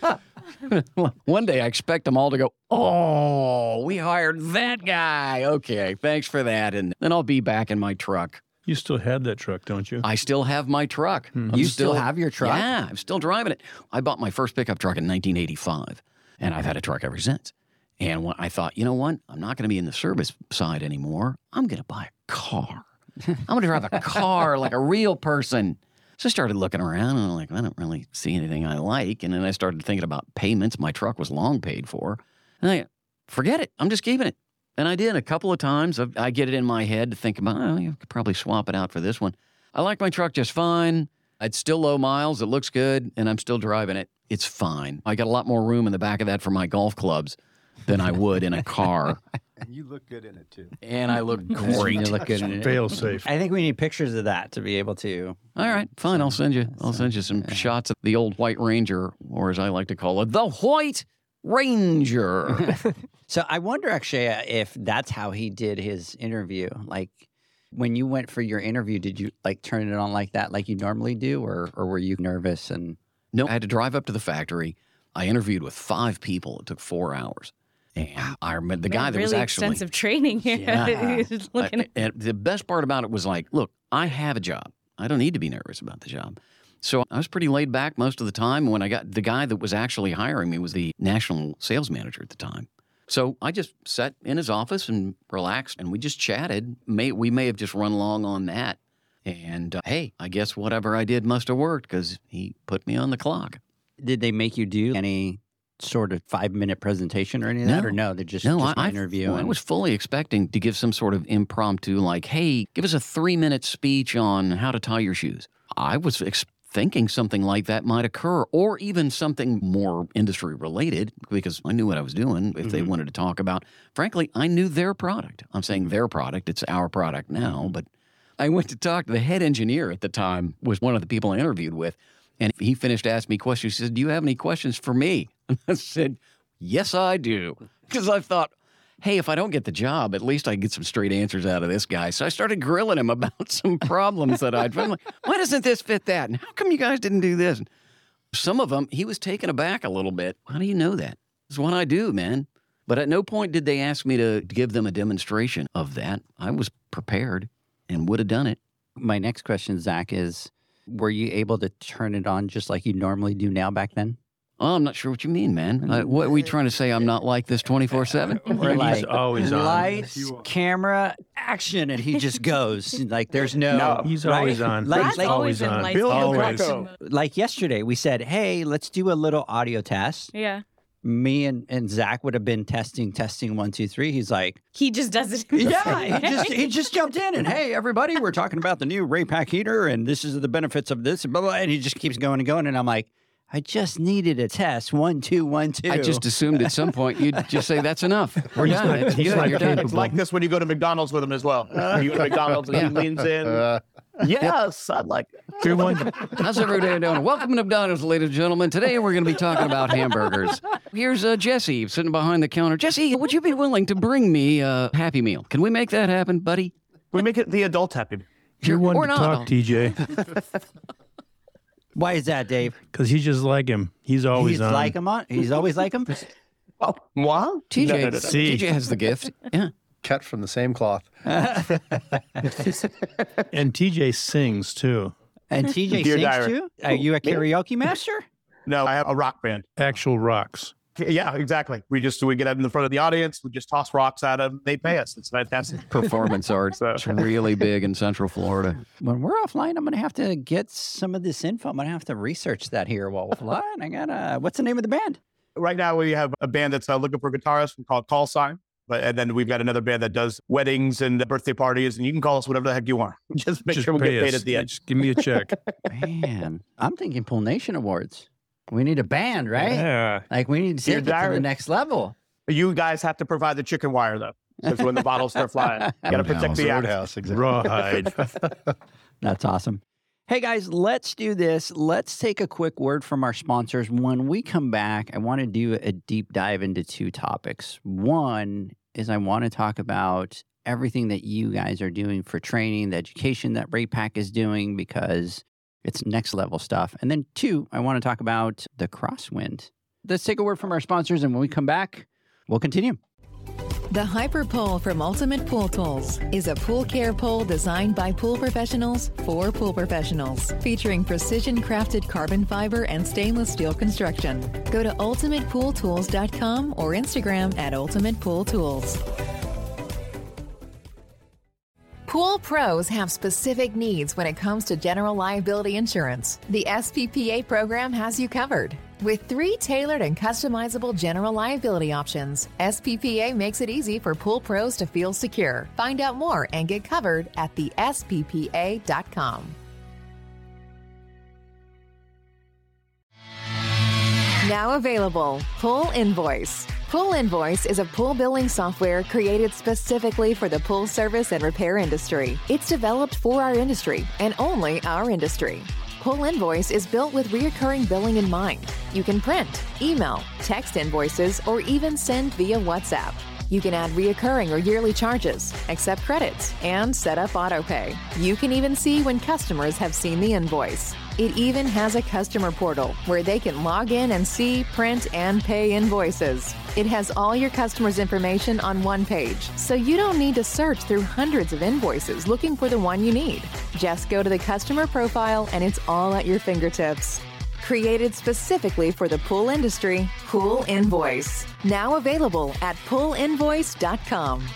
One day I expect them all to go, oh, we hired that guy. Okay, thanks for that. And then I'll be back in my truck You still have that truck, don't you? I still have my truck. You still have your truck? Yeah, I'm still driving it. I bought my first pickup truck in nineteen eighty-five, and I've had a truck ever since. And when I thought, you know what? I'm not going to be in the service side anymore. I'm going to buy a car. I'm going to drive a car like a real person. So I started looking around, and I'm like, I don't really see anything I like. And then I started thinking about payments. My truck was long paid for. And I forget it. I'm just keeping it. And I did a couple of times. I, I get it in my head to think about, oh, you could probably swap it out for this one. I like my truck just fine. It's still low miles. It looks good, and I'm still driving it. It's fine. I got a lot more room in the back of that for my golf clubs than I would in a car. And you look good in it, too. And I look great. You look good in it. Fail safe. I think we need pictures of that to be able to. All right, fine. I'll send you. I'll send you some shots of the old White Ranger, or as I like to call it, the White Ranger. So I wonder actually uh, if that's how he did his interview. Like when you went for your interview, did you like turn it on like that, like you normally do, or or were you nervous? And No, I had to drive up to the factory. I interviewed with five people. It took four hours. And I remember the Man, guy that really was actually extensive training here. Yeah. Just looking I- at- and the best part about it was like, look, I have a job. I don't need to be nervous about the job. So I was pretty laid back most of the time. When I got the guy that was actually hiring me was the national sales manager at the time. So I just sat in his office and relaxed, and we just chatted. May, we may have just run along on that. And uh, hey, I guess whatever I did must have worked because he put me on the clock. did they make you do any sort of five minute presentation or any of that, No. or no? They just No, just I, an interview. well, I and- was fully expecting to give some sort of impromptu, like, hey, give us a three minute speech on how to tie your shoes. I was ex- thinking something like that might occur, or even something more industry related, because I knew what I was doing if they wanted to talk about. Frankly, I knew their product. I'm saying their product. It's our product now, but I went to talk to the head engineer at the time, was one of the people I interviewed with, and he finished asking me questions. He said, do you have any questions for me? And I said, yes, I do. Because I thought, hey, if I don't get the job, at least I can get some straight answers out of this guy. So I started grilling him about some problems that I'd found. Like, why doesn't this fit that? And how come you guys didn't do this? And some of them, he was taken aback a little bit. How do you know that? It's what I do, man. But at no point did they ask me to give them a demonstration of that. I was prepared and would have done it. My next question, Zach, is were you able to turn it on just like you normally do now back then? Oh, I'm not sure what you mean, man. Uh, what are we trying to say? I'm not like this twenty-four seven? Or He's like always on. lights, camera, action, and he just goes. Like there's no. No. He's right? always on. Like, Brad's like, always in on. lights, Bill camera, Always. action. like yesterday, we said, "Hey, let's do a little audio test." Yeah. Me and, and Zach would have been testing, testing one, two, three. He's like, He just does it. yeah, he just he just jumped in and hey, everybody, we're talking about the new Raypak heater and this is the benefits of this and blah blah. And he just keeps going and going. And I'm like, I just needed a test. One, two, one, two. I just assumed at some point you'd just say, that's enough. We're done. like- It's he's good. like You're done. It's like this when you go to McDonald's with him as well. You go to McDonald's and he leans in. Uh, Yes, I'd like that. Good one. How's everybody doing? Welcome to McDonald's, ladies and gentlemen. Today we're going to be talking about hamburgers. Here's uh, Jesse sitting behind the counter. Jesse, would you be willing to bring me a Happy Meal? Can we make that happen, buddy? We make it the adult happy. You're one or to not. talk, T J, Why is that, Dave? because he's just like him. He's always He's on. like him on. He's always like him. Oh, what? T J, No, no, no, no. See. T J has the gift. Yeah. cut from the same cloth. And T J sings too. And T J Dear sings Diary. too. Are you a karaoke master? No, I have a rock band. Actual rocks. Yeah, exactly. We just we get up in the front of the audience. We just toss rocks at them. They pay us. It's fantastic. Performance art. So- It's really big in Central Florida. When we're offline, I'm gonna have to get some of this info. I'm gonna have to research that here while offline. I gotta. What's the name of the band? Right now, we have a band that's uh, looking for guitarists called Call Sign. But and then we've got another band that does weddings and birthday parties, and you can call us whatever the heck you want. Just make Just sure we pay get paid us. at the end. Just give me a check. Man, I'm thinking Pool Nation Awards. We need a band, right? Yeah. Like we need to Dear take it to the Diary. next level. You guys have to provide the chicken wire though, because when the bottles start flying, you got to protect the act. Roadhouse, exactly. Rawhide. That's awesome. Hey guys, let's do this. Let's take a quick word from our sponsors. When we come back, I want to do a deep dive into two topics. One is I want to talk about everything that you guys are doing for training, the education that Raypak is doing, because it's next level stuff. And then two, I want to talk about the crosswind. Let's take a word from our sponsors, and when we come back, we'll continue. The Hyper Pole from Ultimate Pool Tools is a pool care pole designed by pool professionals for pool professionals, featuring precision-crafted carbon fiber and stainless steel construction. Go to ultimate pool tools dot com or Instagram at Ultimate Pool Tools. Pool pros have specific needs when it comes to general liability insurance. The S P P A program has you covered. With three tailored and customizable general liability options, S P P A makes it easy for pool pros to feel secure. Find out more and get covered at the S P P A dot com. Now available, Pool Invoice. Pool Invoice is a pool billing software created specifically for the pool service and repair industry. It's developed for our industry and only our industry. Pool Invoice is built with recurring billing in mind. You can print, email, text invoices, or even send via WhatsApp. You can add reoccurring or yearly charges, accept credits, and set up autopay. You can even see when customers have seen the invoice. It even has a customer portal where they can log in and see, print, and pay invoices. It has all your customers' information on one page, so you don't need to search through hundreds of invoices looking for the one you need. Just go to the customer profile and it's all at your fingertips. Created specifically for the pool industry, Pool Invoice. Now available at pool invoice dot com.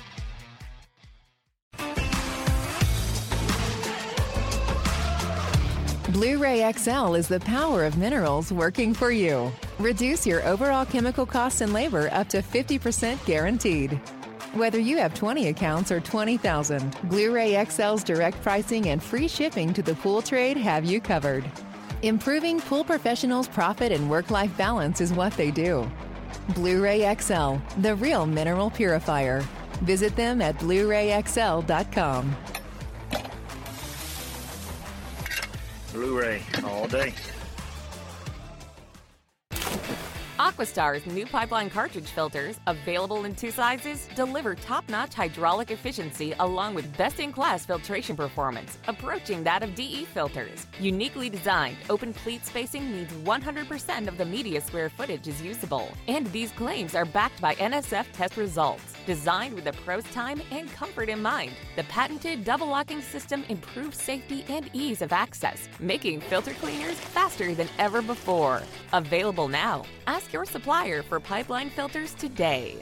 Blu-ray X L is the power of minerals working for you. Reduce your overall chemical costs and labor up to fifty percent guaranteed. Whether you have twenty accounts or twenty thousand, Blu-ray X L's direct pricing and free shipping to the pool trade have you covered. Improving pool professionals' profit and work-life balance is what they do. Blu-ray X L, the real mineral purifier. Visit them at Blu Ray X L dot com. Blu-ray all day. Aquastar's new pipeline cartridge filters, available in two sizes, deliver top-notch hydraulic efficiency along with best-in-class filtration performance, approaching that of D E filters. Uniquely designed, open pleat spacing means one hundred percent of the media square footage is usable. And these claims are backed by N S F test results. Designed with the pro's time and comfort in mind, the patented double-locking system improves safety and ease of access, making filter cleaners faster than ever before. Available now. Ask your supplier for pipeline filters today.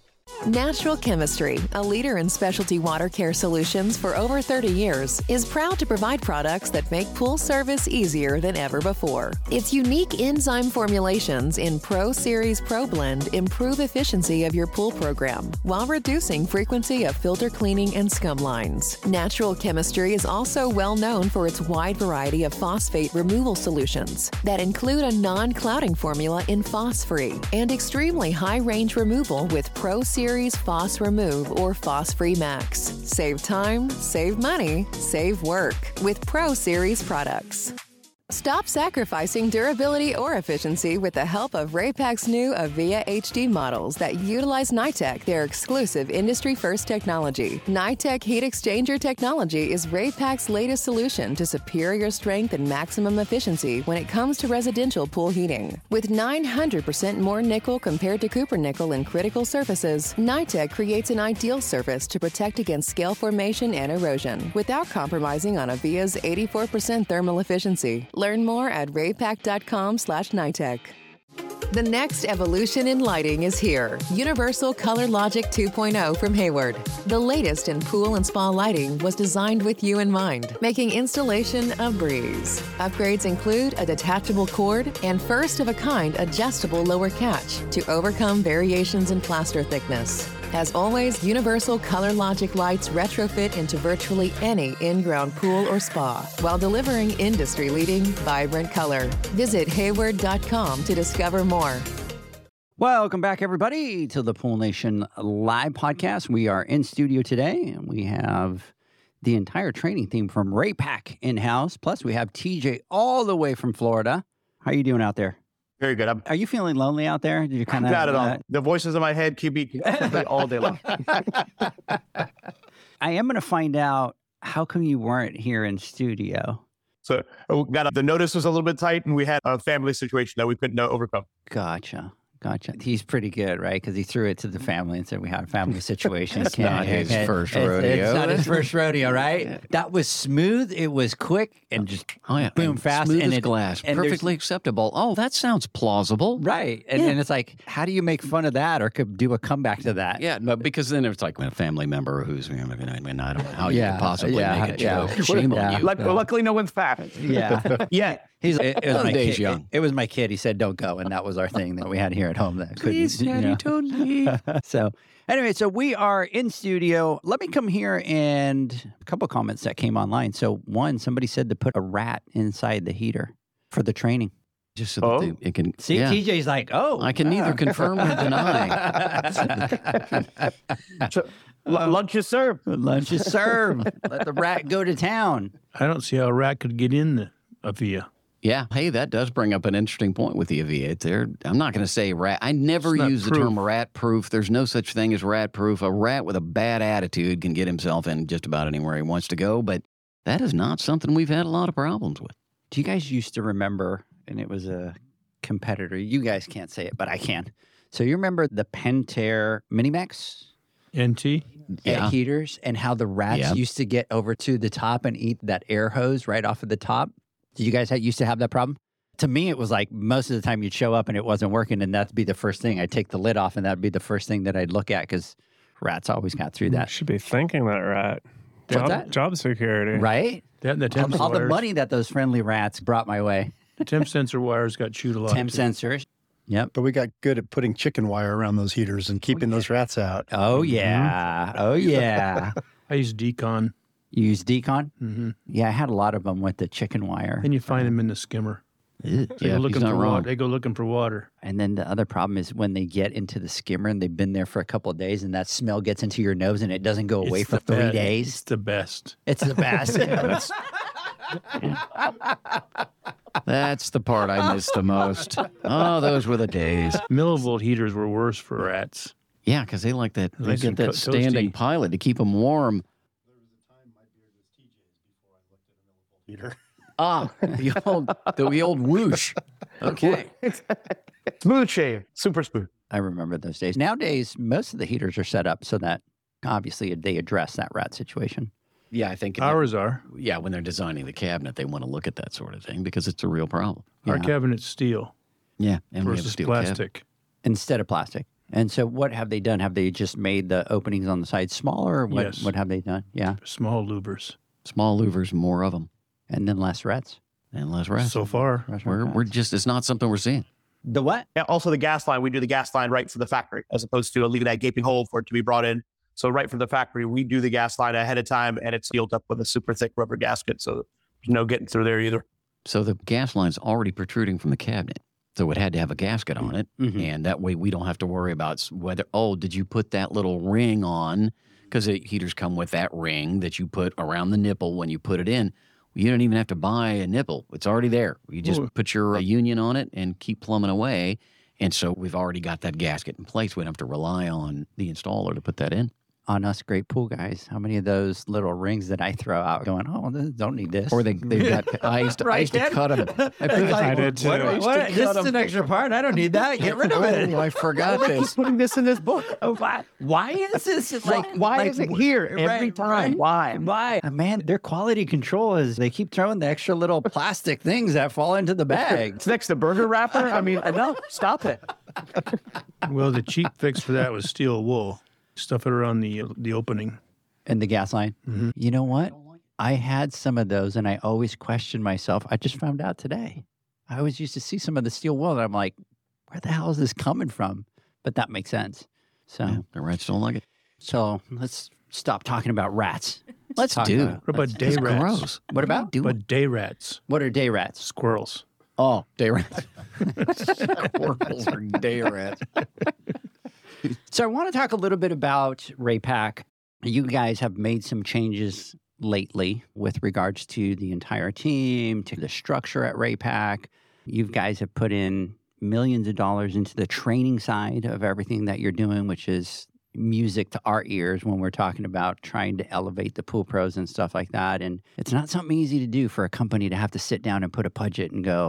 Natural Chemistry, a leader in specialty water care solutions for over thirty years, is proud to provide products that make pool service easier than ever before. Its unique enzyme formulations in Pro Series Pro Blend improve efficiency of your pool program while reducing frequency of filter cleaning and scum lines. Natural Chemistry is also well known for its wide variety of phosphate removal solutions that include a non-clouding formula in Phos-Free and extremely high-range removal with Pro Series Phos Remove or Phos-Free Max. Save time, save money, save work with Pro Series products. Stop sacrificing durability or efficiency with the help of Raypak's new Avia H D models that utilize Nitec, their exclusive industry-first technology. Nitec Heat Exchanger technology is Raypak's latest solution to superior strength and maximum efficiency when it comes to residential pool heating. With nine hundred percent more nickel compared to copper nickel in critical surfaces, Nitec creates an ideal surface to protect against scale formation and erosion without compromising on Avia's eighty-four percent thermal efficiency. Learn more at raypak dot com slash Nitec. The next evolution in lighting is here. Universal Color Logic two point oh from Hayward. The latest in pool and spa lighting was designed with you in mind, making installation a breeze. Upgrades include a detachable cord and first-of-a-kind adjustable lower catch to overcome variations in plaster thickness. As always, Universal Color Logic lights retrofit into virtually any in-ground pool or spa while delivering industry-leading, vibrant color. Visit hayward dot com to discover more. Welcome back, everybody, to the Pool Nation Live Podcast. We are in studio today, and we have the entire training team from Raypak in-house. Plus, we have T J all the way from Florida. How are you doing out there? Very good. I'm, Are you feeling lonely out there? Did you kind of not at all. uh, The voices in my head keep me all day long. I am going to find out how come you weren't here in studio. So we got the notice was a little bit tight, and we had a family situation that we couldn't uh, overcome. Gotcha. Gotcha. He's pretty good, right? Because he threw it to the family and said, we have a family situation. It's not his first it's, rodeo. It's not his first rodeo, right? That was smooth. It was quick and just Oh, yeah. boom, and fast. Smooth and as it, glass. and there's- Perfectly acceptable. Oh, that sounds plausible. Right. And, Yeah. and it's like, how do you make fun of that or could do a comeback to that? Yeah, but because then it's like a family member who's, I mean, I don't know how you Yeah, could possibly yeah, make a yeah. joke. Shame Yeah. on you. Luck- Luckily, no one's fat. Yeah. Yeah. He's it, it was Oh, my Dave's kid. young. It, it was my kid. He said, "Don't go," and that was our thing that we had here at home. That Please, couldn't, you Daddy, know. don't leave. So anyway, so we are in studio. Let me come here and a couple comments that came online. So one, somebody said to put a rat inside the heater for the training. Just so Oh. that they, it can. See, yeah. T J's like, oh, I can neither confirm nor deny. So, l- lunch is served. Lunch is served. Let the rat go to town. I don't see how a rat could get in the Avia. Yeah. Hey, that does bring up an interesting point with the Avia. There, I'm not going to say rat. I never It's not use the proof. term rat proof. There's no such thing as rat proof. A rat with a bad attitude can get himself in just about anywhere he wants to go, but that is not something we've had a lot of problems with. Do you guys used to remember, and it was a competitor, you guys can't say it, but I can. So you remember the Pentair Minimax N T? Yeah. heaters and how the rats Yep. used to get over to the top and eat that air hose right off of the top? Did you guys ha- used to have that problem? To me, it was like most of the time you'd show up and it wasn't working, and that'd be the first thing. I'd take the lid off, and that'd be the first thing that I'd look at because rats always got through You that. should be thanking that rat. What's Job, that? job security. Right? That and the temp All, all the wires. money that those friendly rats brought my way. The temp sensor wires got chewed a lot. Temp too. sensors. Yep. But we got good at putting chicken wire around those heaters and keeping those rats out. Oh, yeah. Oh, yeah. I use decon. You use decon? Mm-hmm. Yeah, I had a lot of them with the chicken wire. And you find them in the skimmer. They Yeah, go he's looking not for wrong. water. They go looking for water. And then the other problem is when they get into the skimmer and they've been there for a couple of days and that smell gets into your nose and it doesn't go away It's for the three best. It's days. the best. It's the best. That's the part I miss the most. Oh, those were the days. Millivolt heaters were worse for rats. Yeah, because they like that. They Nice get and that co- standing toasty. pilot to keep them warm. Heater. Ah, the old, the old whoosh. Okay. Smooth shave. Super smooth. I remember those days. Nowadays, most of the heaters are set up so that obviously they address that rat situation. Yeah, I think. Ours are. Yeah, when they're designing the cabinet, they want to look at that sort of thing because it's a real problem. Our Yeah. cabinet's steel Yeah, and we have a versus steel cabinet. plastic. Instead of plastic. And so what have they done? Have they just made the openings on the side smaller? Or what, Yes. what have they done? Yeah. Small louvers. Small louvers, more of them, And then less rats. and less rats. So far. Less we're rats. we're just it's not something we're seeing. The what? Yeah, also, the gas line, we do the gas line right from the factory as opposed to leaving that gaping hole for it to be brought in. So right from the factory, we do the gas line ahead of time and it's sealed up with a super thick rubber gasket. So there's no getting through there either. So the gas line's already protruding from the cabinet. So it had to have a gasket on it. Mhm. And that way we don't have to worry about s- whether, oh, did you put that little ring on? Because the heaters come with that ring that you put around the nipple when you put it in. You don't even have to buy a nipple. It's already there. You just Ooh. put your uh, union on it and keep plumbing away. And so we've already got that gasket in place. We don't have to rely on the installer to put that in. On us great pool guys, how many of those little rings that I throw out going, oh, this, don't need this? Or they, they've got, I used to, I used to Right, cut them. I, put, I did too. What, what, what? This is an extra part. I don't need that. Get rid of it. Oh, I forgot this. Putting this in this book. Oh, why, why is this like? why like, is it here every right, time? right. Why? Why? Uh, Man, their quality control is they keep throwing the extra little plastic things that fall into the bag. It's next to burger wrapper. I mean, no, stop it. Well, the cheap fix for that was steel wool. Stuff it around the the opening. And the gas line. Mhm. You know what? I had some of those and I always questioned myself. I just found out today. I always used to see some of the steel wool and I'm like, where the hell is this coming from? But that makes sense. So, Yeah, the rats don't like it. so let's stop talking about rats. Let's talk do. about What about day It's rats? gross. what about do? But day rats, what are day rats? squirrels. Oh, day rats. Squirrels are day rats. So I want to talk a little bit about Raypak. You guys have made some changes lately with regards to the entire team, to the structure at Raypak. You guys have put in millions of dollars into the training side of everything that you're doing, which is music to our ears when we're talking about trying to elevate the pool pros and stuff like that. And it's not something easy to do for a company to have to sit down and put a budget and go,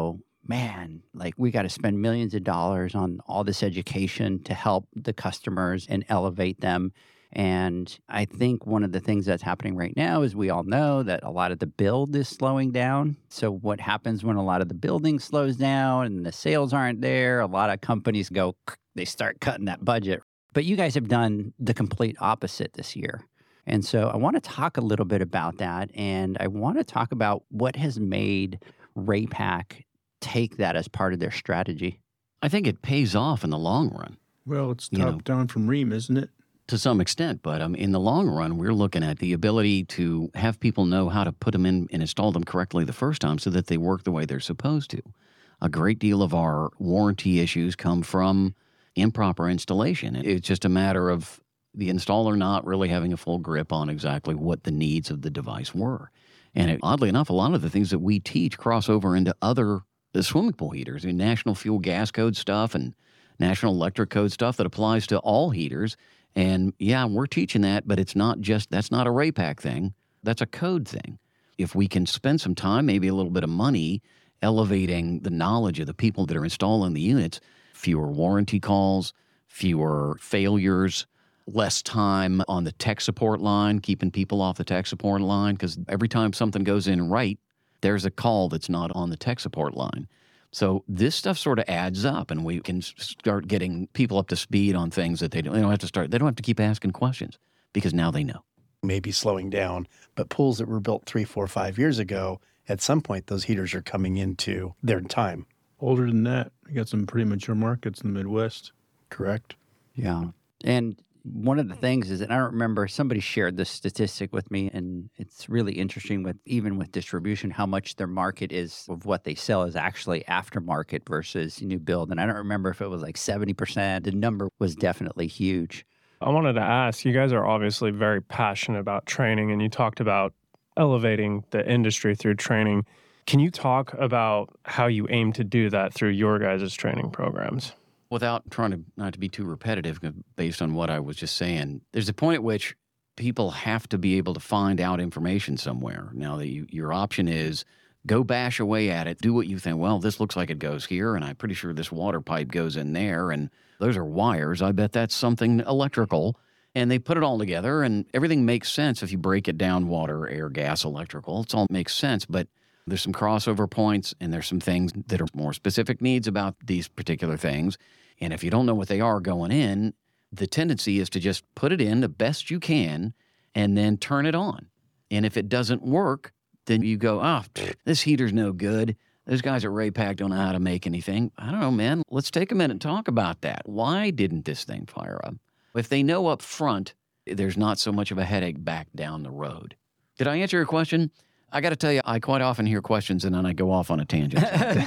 man, like we got to spend millions of dollars on all this education to help the customers and elevate them. And I think one of the things that's happening right now is we all know that a lot of the build is slowing down. So what happens when a lot of the building slows down and the sales aren't there? A lot of companies go, they start cutting that budget. But you guys have done the complete opposite this year. And so I want to talk a little bit about that. And I want to talk about what has made Raypak take that as part of their strategy. I think it pays off in the long run. Well, it's You top know. down from Ream, isn't it? To some extent, but um, in the long run, we're looking at the ability to have people know how to put them in and install them correctly the first time so that they work the way they're supposed to. A great deal of our warranty issues come from improper installation. It's just a matter of the installer not really having a full grip on exactly what the needs of the device were. And it, oddly enough, a lot of the things that we teach cross over into other the swimming pool heaters, in National Fuel Gas Code stuff and National Electric Code stuff that applies to all heaters. And yeah, we're teaching that, but it's not just, that's not a Raypak thing. That's a code thing. If we can spend some time, maybe a little bit of money, elevating the knowledge of the people that are installing the units, fewer warranty calls, fewer failures, less time on the tech support line, keeping people off the tech support line, because every time something goes in right, there's a call that's not on the tech support line. So this stuff sort of adds up, and we can start getting people up to speed on things that they don't, they don't have to start. They don't have to keep asking questions because now they know. Maybe slowing down, but pools that were built three, four, five years ago, at some point, those heaters are coming into their time. Older than that, you got some pretty mature markets in the Midwest. Correct. Yeah. And one of the things is, and I don't remember, somebody shared this statistic with me, and it's really interesting with even with distribution, how much their market is of what they sell is actually aftermarket versus new build. And I don't remember if it was like seventy percent. The number was definitely huge. I wanted to ask, you guys are obviously very passionate about training, and you talked about elevating the industry through training. Can you talk about how you aim to do that through your guys' training programs? Without trying to not to be too repetitive based on what I was just saying, there's a point at which people have to be able to find out information somewhere. Now, the, your option is go bash away at it, do what you think, well, this looks like it goes here, and I'm pretty sure this water pipe goes in there, and those are wires. I bet that's something electrical. And they put it all together, and everything makes sense if you break it down, water, air, gas, electrical. It all makes sense, but there's some crossover points, and there's some things that are more specific needs about these particular things. And if you don't know what they are going in, the tendency is to just put it in the best you can and then turn it on. And if it doesn't work, then you go, oh, pfft, this heater's no good. Those guys at Raypak don't know how to make anything. I don't know, man. Let's take a minute and talk about that. Why didn't this thing fire up? If they know up front, there's not so much of a headache back down the road. Did I answer your question? I got to tell you, I quite often hear questions and then I go off on a tangent.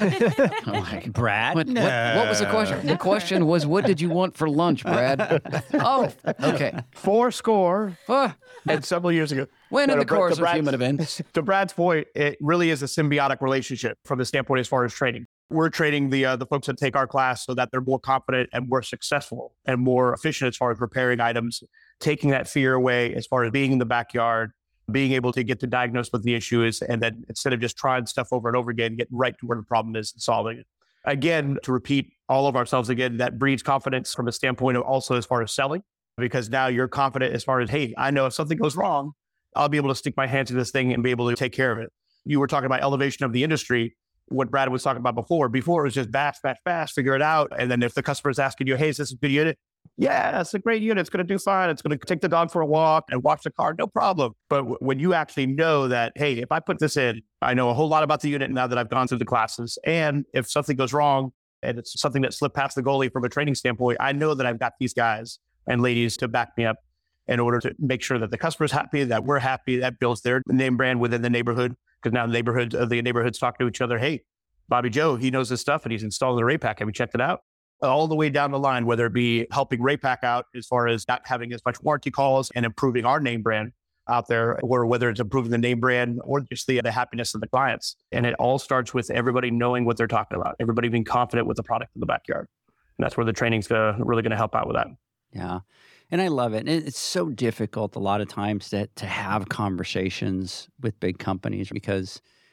I'm like, Brad? What, No. what, what was the question? The question was, what did you want for lunch, Brad? Oh, okay. Four score Ah, and several years ago. when in No, the to Bra- course to of Brad's- human events. To Brad's point, it really is a symbiotic relationship from the standpoint as far as training. We're training the uh, the folks that take our class so that they're more confident and more successful and more efficient as far as repairing items, taking that fear away as far as being in the backyard, being able to get to diagnose what the issue is, and then instead of just trying stuff over and over again, get right to where the problem is and solving it. Again, to repeat all of ourselves again, that breeds confidence from a standpoint of also as far as selling, because now you're confident as far as, hey, I know if something goes wrong, I'll be able to stick my hand to this thing and be able to take care of it. You were talking about elevation of the industry. What Brad was talking about before, before it was just bash, bash, bash, figure it out. And then if the customer is asking you, hey, is this a good unit? Yeah, it's a great unit. It's going to do fine. It's going to take the dog for a walk and wash the car. No problem. But w- when you actually know that, hey, if I put this in, I know a whole lot about the unit now that I've gone through the classes. And if something goes wrong and it's something that slipped past the goalie from a training standpoint, I know that I've got these guys and ladies to back me up in order to make sure that the customer's happy, that we're happy, that builds their name brand within the neighborhood. Because now the neighborhood, uh, the neighborhoods talk to each other. Hey, Bobby Joe, he knows his stuff and he's installed the Raypak. Have you checked it out? All the way down the line, whether it be helping Raypak out as far as not having as much warranty calls and improving our name brand out there, or whether it's improving the name brand or just the, the happiness of the clients. And it all starts with everybody knowing what they're talking about, everybody being confident with the product in the backyard. And that's where the training's uh, really going to help out with that. Yeah. And I love it. And it's so difficult a lot of times that to have conversations with big companies because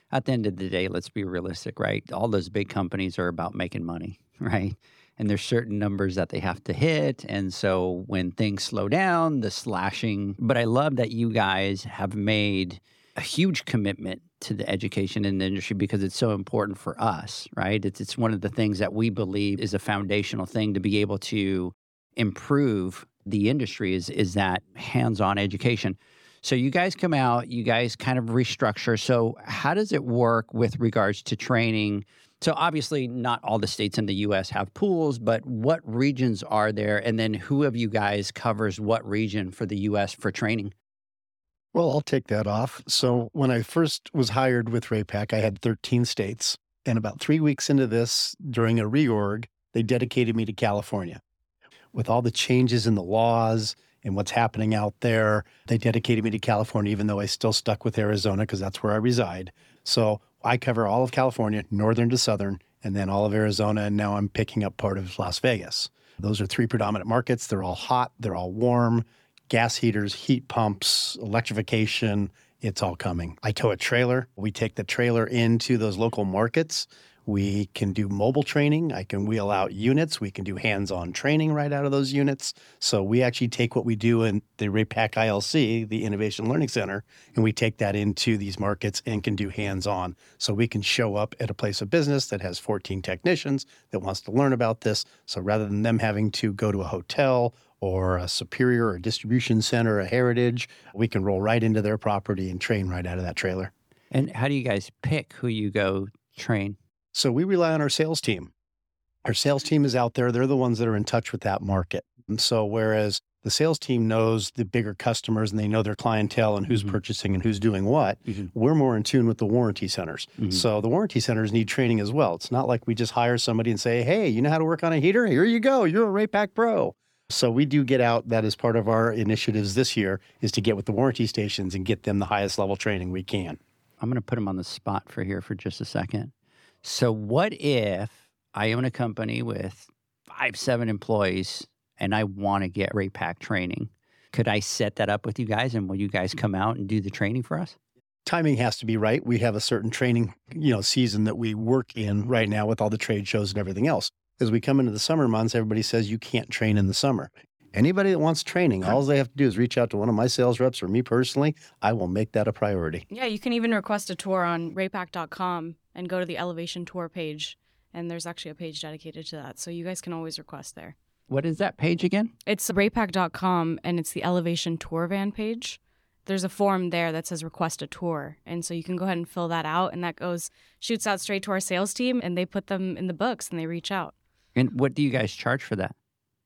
at the end of the day, let's be realistic, right? All those big companies are about making money, right? And there's certain numbers that they have to hit. And so when things slow down, the slashing. But I love that you guys have made a huge commitment to the education in the industry because it's so important for us, right? It's, it's one of the things that we believe is a foundational thing to be able to improve the industry is, is that hands-on education. So you guys come out, you guys kind of restructure. So how does it work with regards to training? So obviously not all the states in the U S have pools, but what regions are there? And then who of you guys covers what region for the U S for training? Well, I'll take that off. So when I first was hired with RAPAC, I had thirteen states. And about three weeks into this, during a reorg, they dedicated me to California. With all the changes in the laws and what's happening out there, they dedicated me to California, even though I still stuck with Arizona because that's where I reside. So I cover all of California, northern to southern, and then all of Arizona, and now I'm picking up part of Las Vegas. Those are three predominant markets. They're all hot, they're all warm, gas heaters, heat pumps, electrification, it's all coming. I tow a trailer. We take the trailer into those local markets. We can do mobile training. I can wheel out units. We can do hands-on training right out of those units. So we actually take what we do in the RAPAC I L C, the Innovation Learning Center, and we take that into these markets and can do hands-on. So we can show up at a place of business that has fourteen technicians that wants to learn about this. So rather than them having to go to a hotel or a Superior or a distribution center, a Heritage, we can roll right into their property and train right out of that trailer. And how do you guys pick who you go train? So we rely on our sales team. Our sales team is out there. They're the ones that are in touch with that market. And so whereas the sales team knows the bigger customers and they know their clientele and who's mm-hmm. purchasing and who's doing what, mm-hmm. we're more in tune with the warranty centers. Mm-hmm. So the warranty centers need training as well. It's not like we just hire somebody and say, hey, you know how to work on a heater? Here you go. You're a RAPAC Pro. So we do get out. That is part of our initiatives this year is to get with the warranty stations and get them the highest level training we can. I'm going to put them on the spot for here for just a second. So what if I own a company with five, seven employees and I want to get RAPAC training? Could I set that up with you guys and will you guys come out and do the training for us? Timing has to be right. We have a certain training, you know, season that we work in right now with all the trade shows and everything else. As we come into the summer months, everybody says you can't train in the summer. Anybody that wants training, all they have to do is reach out to one of my sales reps or me personally. I will make that a priority. Yeah, you can even request a tour on rapac dot com and go to the Elevation Tour page. And there's actually a page dedicated to that. So you guys can always request there. What is that page again? It's rapac dot com and it's the Elevation Tour van page. There's a form there that says request a tour. And so you can go ahead and fill that out. And that goes, shoots out straight to our sales team and they put them in the books and they reach out. And what do you guys charge for that?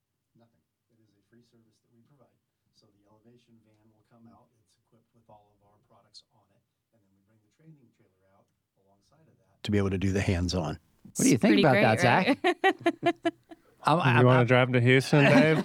To be able to do the hands-on. What do you think about great, that, Zach? Right? I'm, I'm, you want to drive to Houston, Dave?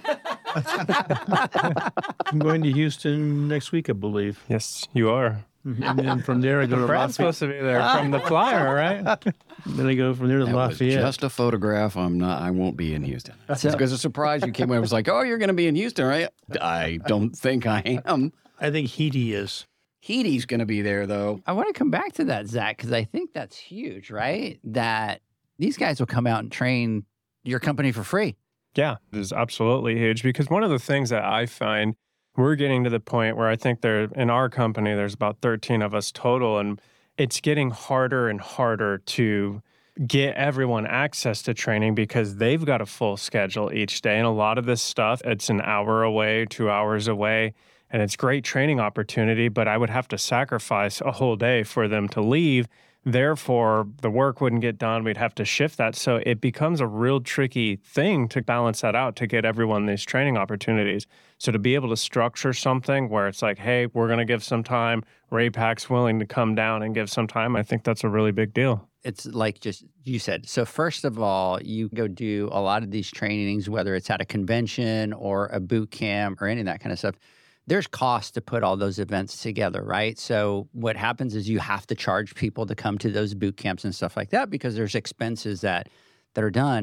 I'm going to Houston next week, I believe. Yes, you are. And then from there, I go to Brad's supposed to be there from the flyer, right? Then I go from there to that Lafayette. Was just a photograph. I'm not. I won't be in Houston. It's because a surprise you came in. I was like, "Oh, you're going to be in Houston, right?" I don't think I am. I think Heidi is. Heidi's going to be there, though. I want to come back to that, Zach, because I think that's huge, right? That these guys will come out and train your company for free. Yeah, it is absolutely huge because one of the things that I find, we're getting to the point where I think there in our company, there's about thirteen of us total, and it's getting harder and harder to get everyone access to training because they've got a full schedule each day. And a lot of this stuff, it's an hour away, two hours away. And it's great training opportunity, but I would have to sacrifice a whole day for them to leave. Therefore, the work wouldn't get done. We'd have to shift that. So it becomes a real tricky thing to balance that out to get everyone these training opportunities. So to be able to structure something where it's like, hey, we're going to give some time, RAPAC's willing to come down and give some time, I think that's a really big deal. It's like just you said. So first of all, you go do a lot of these trainings, whether it's at a convention or a boot camp or any of that kind of stuff. There's cost to put all those events together, right? So what happens is you have to charge people to come to those boot camps and stuff like that because there's expenses that that are done.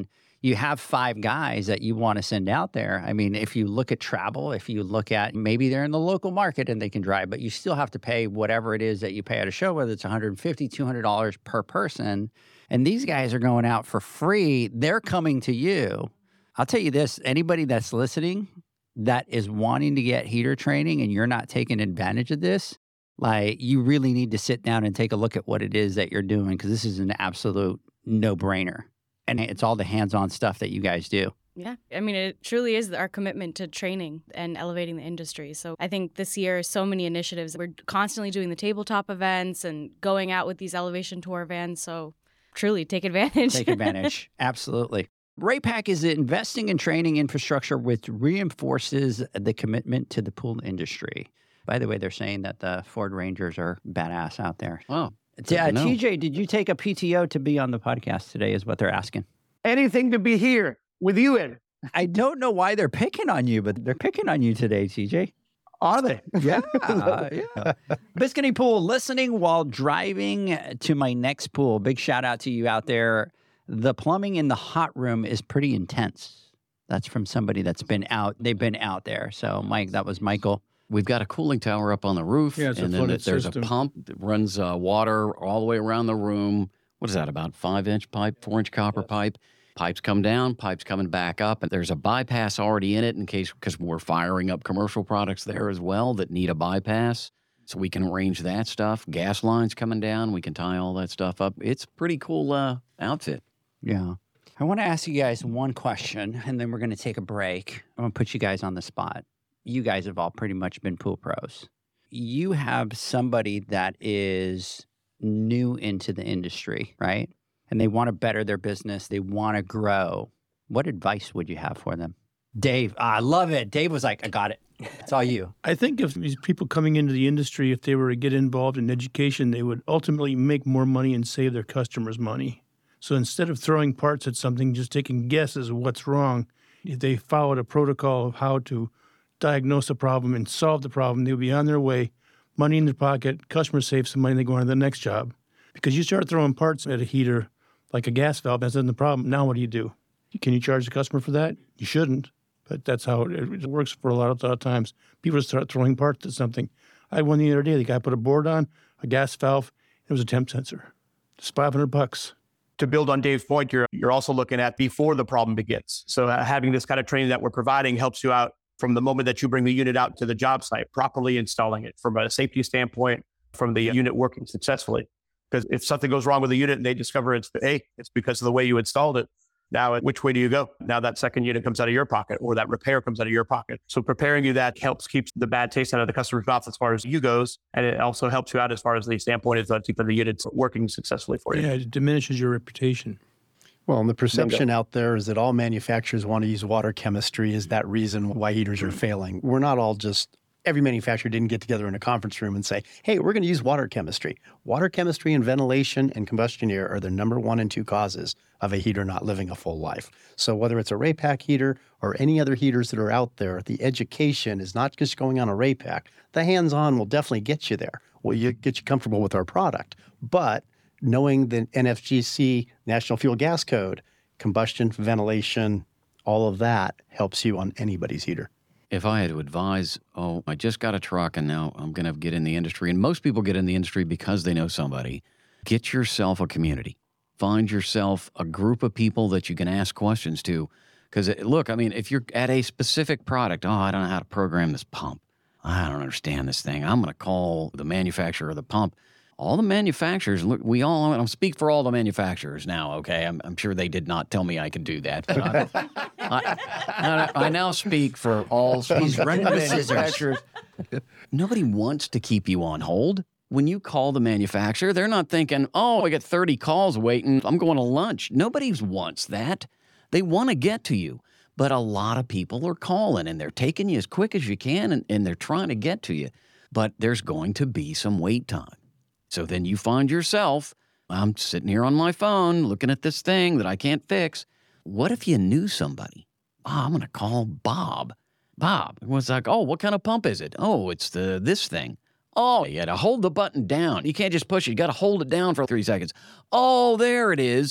you have five guys that you want to send out there. I mean, if you look at travel, if you look at maybe they're in the local market and they can drive, but you still have to pay whatever it is that you pay at a show, whether it's one hundred fifty dollars, two hundred dollars per person. And these guys are going out for free. They're coming to you. I'll tell you this, anybody that's listening that is wanting to get heater training and you're not taking advantage of this, like you really need to sit down and take a look at what it is that you're doing, because this is an absolute no-brainer. And it's all the hands-on stuff that you guys do. Yeah. I mean, it truly is our commitment to training and elevating the industry. So I think this year, so many initiatives. We're constantly doing the tabletop events and going out with these elevation tour vans. So truly take advantage. Take advantage. Absolutely. Raypak is investing in training infrastructure which reinforces the commitment to the pool industry. By the way, they're saying that the Ford Rangers are badass out there. Oh. Yeah, T J, did you take a P T O to be on the podcast today is what they're asking. Anything to be here with you in. I don't know why they're picking on you, but they're picking on you today, T J. Are they? Yeah, uh, yeah. Biscayne Pool, listening while driving to my next pool. Big shout out to you out there. The plumbing in the hot room is pretty intense. That's from somebody that's been out. They've been out there. So, Mike, that was Michael. We've got a cooling tower up on the roof, Yeah, it's a and then flooded there's system. a pump that runs uh, water all the way around the room. What is that, about five-inch pipe, four-inch copper pipe? Pipes come down, pipes coming back up, and there's a bypass already in it in case, because we're firing up commercial products there as well that need a bypass. So we can arrange that stuff. Gas lines coming down, we can tie all that stuff up. It's a pretty cool uh, outfit. Yeah. I want to ask you guys one question, and then we're going to take a break. I'm going to put you guys on the spot. You guys have all pretty much been pool pros. You have somebody that is new into the industry, right? And they want to better their business. They want to grow. What advice would you have for them? Dave, I love it. Dave was like, I got it. It's all you. I think if these people coming into the industry, if they were to get involved in education, they would ultimately make more money and save their customers money. So instead of throwing parts at something, just taking guesses of what's wrong, if they followed a protocol of how to diagnose the problem and solve the problem, they'll be on their way, money in their pocket, customers save some money, and they go on to the next job. Because you start throwing parts at a heater, like a gas valve, that's not the problem. Now what do you do? Can you charge the customer for that? You shouldn't, but that's how it, it works for a lot of, a lot of times. People start throwing parts at something. I had one the other day. The guy put a board on, a gas valve, it was a temp sensor. It's five hundred bucks. To build on Dave's point, you're, you're also looking at before the problem begins. So uh, having this kind of training that we're providing helps you out from the moment that you bring the unit out to the job site, properly installing it from a safety standpoint, from the unit working successfully. Because if something goes wrong with the unit and they discover it's, hey, it's because of the way you installed it, now which way do you go? Now that second unit comes out of your pocket, or that repair comes out of your pocket. So preparing you that helps keep the bad taste out of the customer's mouth as far as you goes. And it also helps you out as far as the standpoint is that keeping the units working successfully for you. Yeah, it diminishes your reputation. Well, and the perception out there is that all manufacturers want to use water chemistry is that reason why heaters are failing. We're not all just, every manufacturer didn't get together in a conference room and say, hey, we're going to use water chemistry. Water chemistry and ventilation and combustion air are the number one and two causes of a heater not living a full life. So whether it's a Raypak heater or any other heaters that are out there, the education is not just going on a Raypak. The hands-on will definitely get you there. Will you get you comfortable with our product? But knowing the N F G C, National Fuel Gas Code, combustion, ventilation, all of that helps you on anybody's heater. If I had to advise, oh, I just got a truck and now I'm going to get in the industry, and most people get in the industry because they know somebody, get yourself a community. Find yourself a group of people that you can ask questions to. Because, look, I mean, if you're at a specific product, oh, I don't know how to program this pump. I don't understand this thing. I'm going to call the manufacturer of the pump. All the manufacturers, look, we all, I don't speak for all the manufacturers now, okay? I'm, I'm sure they did not tell me I could do that. But I, I, I, I now speak for all He's running the scissors. manufacturers. Nobody wants to keep you on hold. When you call the manufacturer, they're not thinking, oh, I got thirty calls waiting, I'm going to lunch. Nobody wants that. They want to get to you. But a lot of people are calling, and they're taking you as quick as you can, and, and they're trying to get to you. But there's going to be some wait time. So then you find yourself, I'm sitting here on my phone looking at this thing that I can't fix. What if you knew somebody? Oh, I'm going to call Bob. Bob was like, oh, what kind of pump is it? Oh, it's the this thing. Oh, you got to hold the button down. You can't just push it. You got to hold it down for three seconds. Oh, there it is.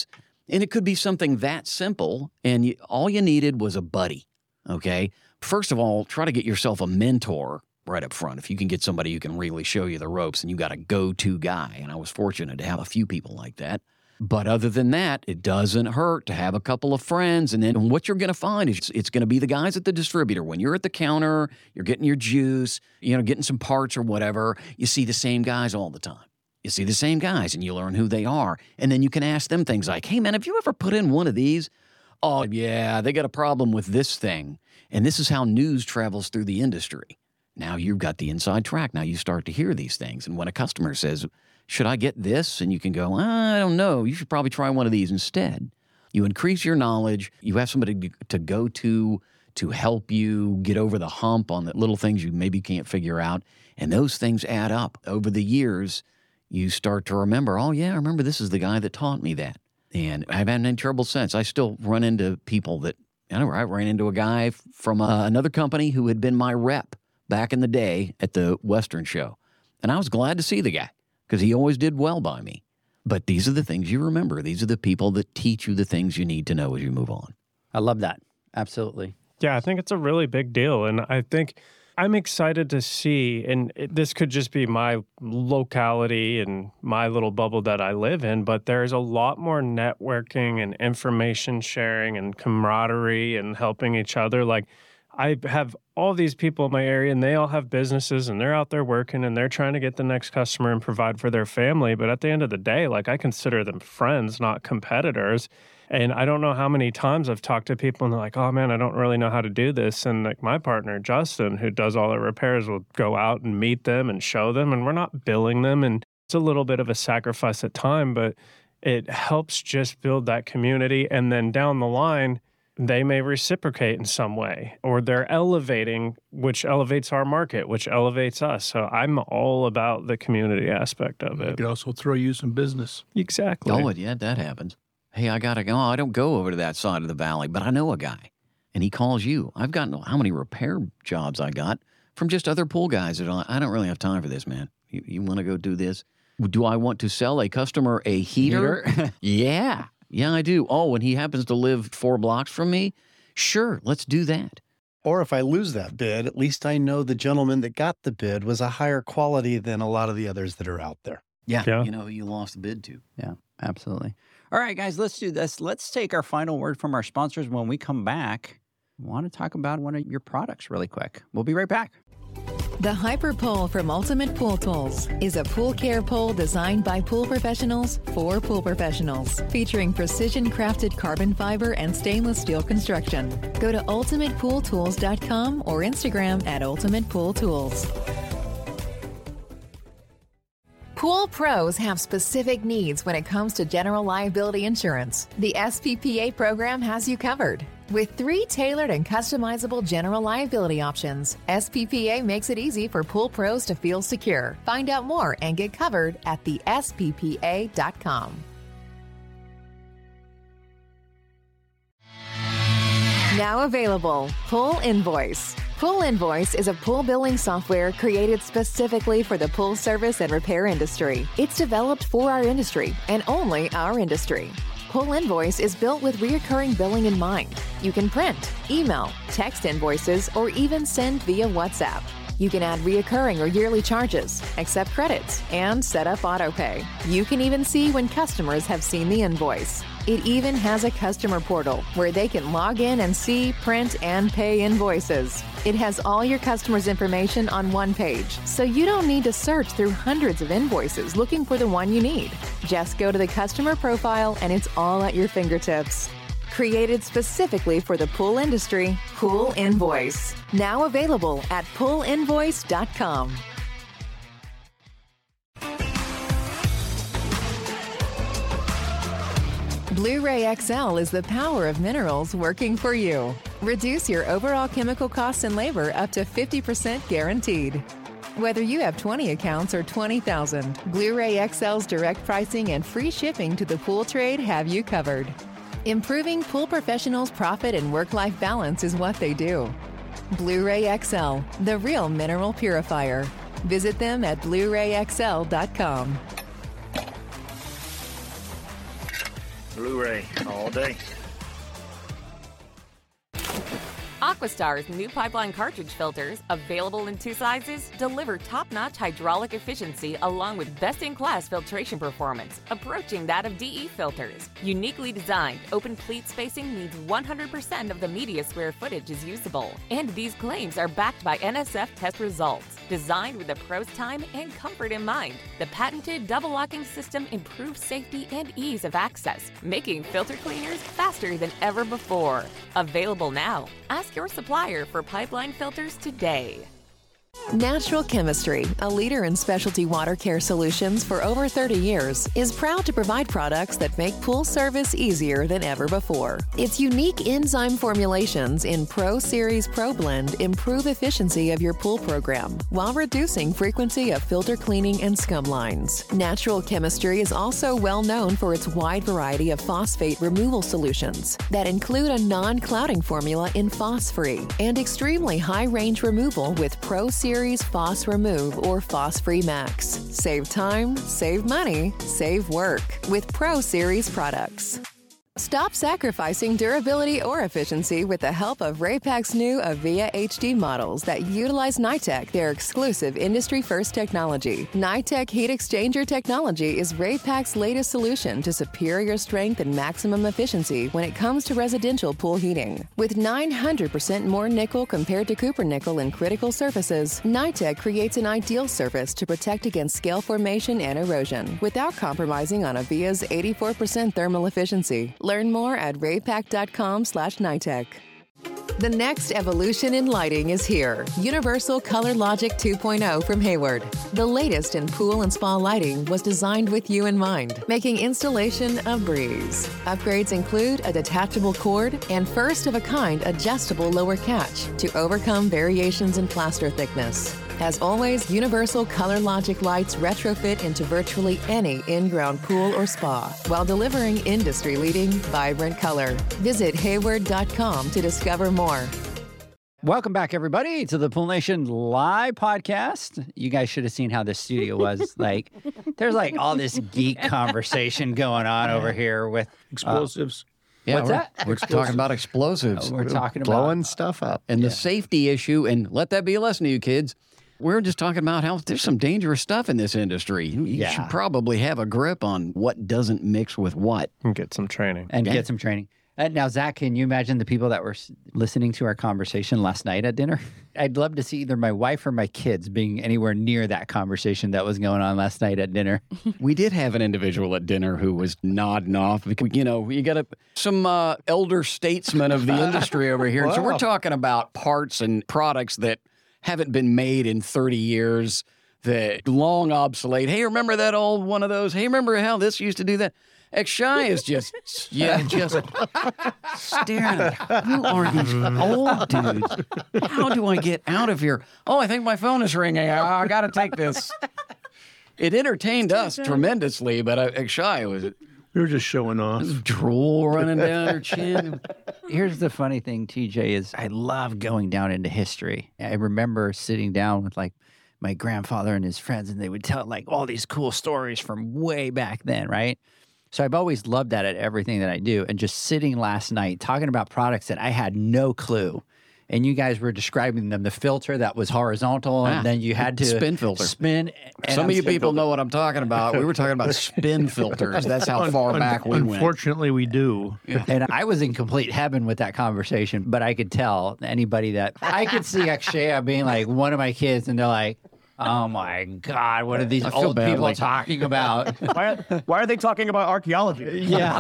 And it could be something that simple, and you, all you needed was a buddy, okay? First of all, try to get yourself a mentor right up front. If you can get somebody who can really show you the ropes and you got a go-to guy, and I was fortunate to have a few people like that. But other than that, it doesn't hurt to have a couple of friends. And then what you're going to find is it's going to be the guys at the distributor. When you're at the counter, you're getting your juice, you know, getting some parts or whatever, you see the same guys all the time. You see the same guys and you learn who they are. And then you can ask them things like, hey, man, have you ever put in one of these? Oh, yeah, they got a problem with this thing. And this is how news travels through the industry. Now you've got the inside track. Now you start to hear these things. And when a customer says, should I get this? And you can go, I don't know. You should probably try one of these instead. You increase your knowledge. You have somebody to go to to help you get over the hump on the little things you maybe can't figure out. And those things add up. Over the years, you start to remember, oh, yeah, I remember this is the guy that taught me that. And I haven't had any trouble since. I still run into people that, I know, I ran into a guy from uh, another company who had been my rep back in the day at the Western show. And I was glad to see the guy, because he always did well by me. But these are the things you remember. These are the people that teach you the things you need to know as you move on. I love that. Absolutely. Yeah, I think it's a really big deal. And I think I'm excited to see, and it, this could just be my locality and my little bubble that I live in, but there's a lot more networking and information sharing and camaraderie and helping each other. Like, I have all these people in my area, and they all have businesses, and they're out there working, and they're trying to get the next customer and provide for their family. But at the end of the day, like, I consider them friends, not competitors. And I don't know how many times I've talked to people, and they're like, oh, man, I don't really know how to do this. And like my partner, Justin, who does all the repairs, will go out and meet them and show them, and we're not billing them. And it's a little bit of a sacrifice at time, but it helps just build that community. And then down the line, they may reciprocate in some way, or they're elevating, which elevates our market, which elevates us. So I'm all about the community aspect of it. It could also throw you some business. Exactly. Oh, yeah, that happens. Hey, I got to go. I don't go over to that side of the valley, but I know a guy, and he calls you. I've gotten how many repair jobs I got from just other pool guys that are like, I don't really have time for this, man. You, you want to go do this? Do I want to sell a customer a heater? heater? Yeah. Yeah, I do. Oh, and he happens to live four blocks from me? Sure, let's do that. Or if I lose that bid, at least I know the gentleman that got the bid was a higher quality than a lot of the others that are out there. Yeah, yeah. You know who you lost the bid to. Yeah, absolutely. All right, guys, let's do this. Let's take our final word from our sponsors. When we come back, I want to talk about one of your products really quick. We'll be right back. The Hyper Pole from Ultimate Pool Tools is a pool care pole designed by pool professionals for pool professionals, featuring precision-crafted carbon fiber and stainless steel construction. Go to ultimate pool tools dot com or Instagram at Ultimate Pool Tools. Pool pros have specific needs when it comes to general liability insurance. The S P P A program has you covered. With three tailored and customizable general liability options, S P P A makes it easy for pool pros to feel secure. Find out more and get covered at the S P P A dot com. Now available, Pool Invoice. Pool Invoice is a pool billing software created specifically for the pool service and repair industry. It's developed for our industry and only our industry. Pool Invoice is built with recurring billing in mind. You can print, email, text invoices, or even send via WhatsApp. You can add reoccurring or yearly charges, accept credits, and set up autopay. You can even see when customers have seen the invoice. It even has a customer portal where they can log in and see, print, and pay invoices. It has all your customers' information on one page, so you don't need to search through hundreds of invoices looking for the one you need. Just go to the customer profile and it's all at your fingertips. Created specifically for the pool industry, Pool Invoice. Now available at pool invoice dot com. Blu-ray X L is the power of minerals working for you. Reduce your overall chemical costs and labor up to fifty percent guaranteed. Whether you have twenty accounts or twenty thousand, Blu-ray X L's direct pricing and free shipping to the pool trade have you covered. Improving pool professionals' profit and work-life balance is what they do. Blu-ray X L, the real mineral purifier. Visit them at blu ray x l dot com. Blu-ray all day. Aquastar's new pipeline cartridge filters, available in two sizes, deliver top-notch hydraulic efficiency along with best-in-class filtration performance, approaching that of D E filters. Uniquely designed, open pleat spacing means one hundred percent of the media square footage is usable. And these claims are backed by N S F test results. Designed with the pro's time and comfort in mind, the patented double-locking system improves safety and ease of access, making filter cleaners faster than ever before. Available now. Ask your supplier for pipeline filters today. Natural Chemistry, a leader in specialty water care solutions for over thirty years, is proud to provide products that make pool service easier than ever before. Its unique enzyme formulations in Pro Series Pro Blend improve efficiency of your pool program while reducing frequency of filter cleaning and scum lines. Natural Chemistry is also well known for its wide variety of phosphate removal solutions that include a non-clouding formula in Phos-Free and extremely high-range removal with Pro Series Phos Remove or Phos-Free Max. Save time, save money, save work with Pro Series products. Stop sacrificing durability or efficiency with the help of Raypak's new Avia H D models that utilize NITEC, their exclusive industry-first technology. NITEC heat exchanger technology is Raypak's latest solution to superior strength and maximum efficiency when it comes to residential pool heating. With nine hundred percent more nickel compared to copper nickel in critical surfaces, NITEC creates an ideal surface to protect against scale formation and erosion without compromising on Avia's eighty-four percent thermal efficiency. Learn more at raypak.com slash NITEC. The next evolution in lighting is here. Universal Color Logic two point oh from Hayward. The latest in pool and spa lighting was designed with you in mind, making installation a breeze. Upgrades include a detachable cord and first-of-a-kind adjustable lower catch to overcome variations in plaster thickness. As always, Universal Color Logic lights retrofit into virtually any in-ground pool or spa while delivering industry-leading, vibrant color. Visit hayward dot com to discover more. Welcome back, everybody, to the Pool Nation Live podcast. You guys should have seen how this studio was. Like, there's like all this geek conversation going on over here with explosives. Uh, Yeah, What's we're, that? We're talking about explosives. Oh, we're talking about blowing stuff up. And Yeah. the safety issue, and let that be a lesson to you kids. We're just talking about how there's some dangerous stuff in this industry. You Yeah. should probably have a grip on what doesn't mix with what. And get some training. and Yeah. get some training. And now, Zach, can you imagine the people that were s- listening to our conversation last night at dinner? I'd love to see either my wife or my kids being anywhere near that conversation that was going on last night at dinner. We did have an individual at dinner who was nodding off. Because, you know, you got a, some uh, elder statesmen of the industry over here. So we're Wow. talking about parts and products that haven't been made in thirty years, that long obsolete. Hey, remember that old one of those? Hey, remember how this used to do that? X-Shy is just, yeah, just staring at who are these old dudes? How do I get out of here? Oh, I think my phone is ringing. I, I got to take this. It entertained us tremendously, but uh, X-Shy was We were just showing off. drool running down her chin. Here's the funny thing, T J, is I love going down into history. I remember sitting down with like my grandfather and his friends, and they would tell like all these cool stories from way back then, right? So I've always loved that at everything that I do. And just sitting last night talking about products that I had no clue. And you guys were describing them, the filter that was horizontal, and Ah, then you had to spin filter. Spin. and Some I'm of you spin people filter. know what I'm talking about. We were talking about spin filters. That's how far Un- back we went. Unfortunately, we do. And I was in complete heaven with that conversation, but I could tell anybody that I could see Akshaya being like one of my kids, and they're like, "Oh my God, what are these I feel old people badly. talking about?" Why are, why are they talking about archaeology? Yeah.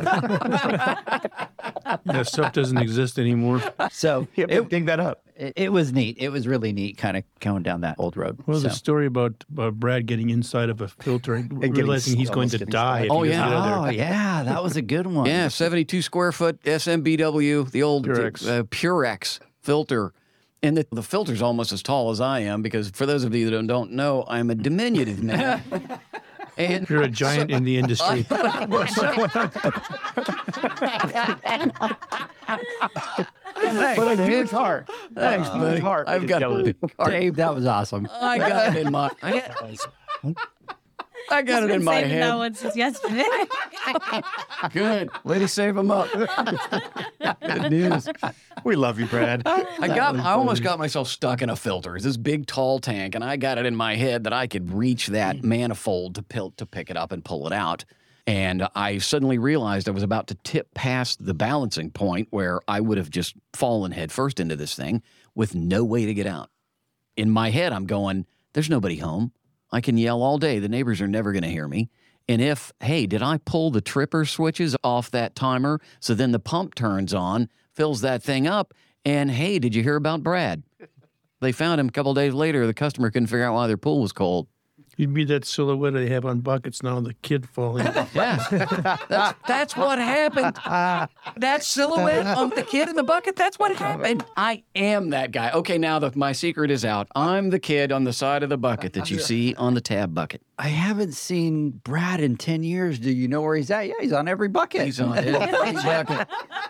That stuff doesn't exist anymore. So You have to it, dig that up. it, it was neat. It was really neat, kind of going down that old road. Well, So- the story about uh, Brad getting inside of a filter and getting realizing he's st- going almost to getting die. stuck. if Oh, he doesn't yeah. get out of Oh there. yeah, that was a good one. Yeah, seventy-two square foot S M B W, the old Purex. uh, Purex filter. And the, the filter's almost as tall as I am, because for those of you that don't know, I'm a diminutive man. And You're a giant in the industry. But a huge heart. Thanks, Huge buddy. heart. I've got a big heart. Dave, that was awesome. I got it in my. I got, I got He's it been in my saving head. that one since yesterday. Good. Lady, save them up. Good news. We love you, Brad. I got. I almost got myself stuck in a filter. It's this big, tall tank, and I got it in my head that I could reach that manifold to pill, to pick it up and pull it out. And I suddenly realized I was about to tip past the balancing point where I would have just fallen headfirst into this thing with no way to get out. In my head, I'm going, there's nobody home. I can yell all day. The neighbors are never going to hear me. And if, hey, did I pull the tripper switches off that timer so then the pump turns on, fills that thing up, and hey, did you hear about Brad? They found him a couple days later. The customer couldn't figure out why their pool was cold. You'd be that silhouette they have on buckets now, the kid falling. Yeah, that's, that's what happened. That silhouette of the kid in the bucket, that's what happened. I am that guy. Okay, now that my secret is out, I'm the kid on the side of the bucket that you see on the tab bucket. I haven't seen Brad in ten years. Do you know where he's at? Yeah, he's on every bucket. He's on every bucket.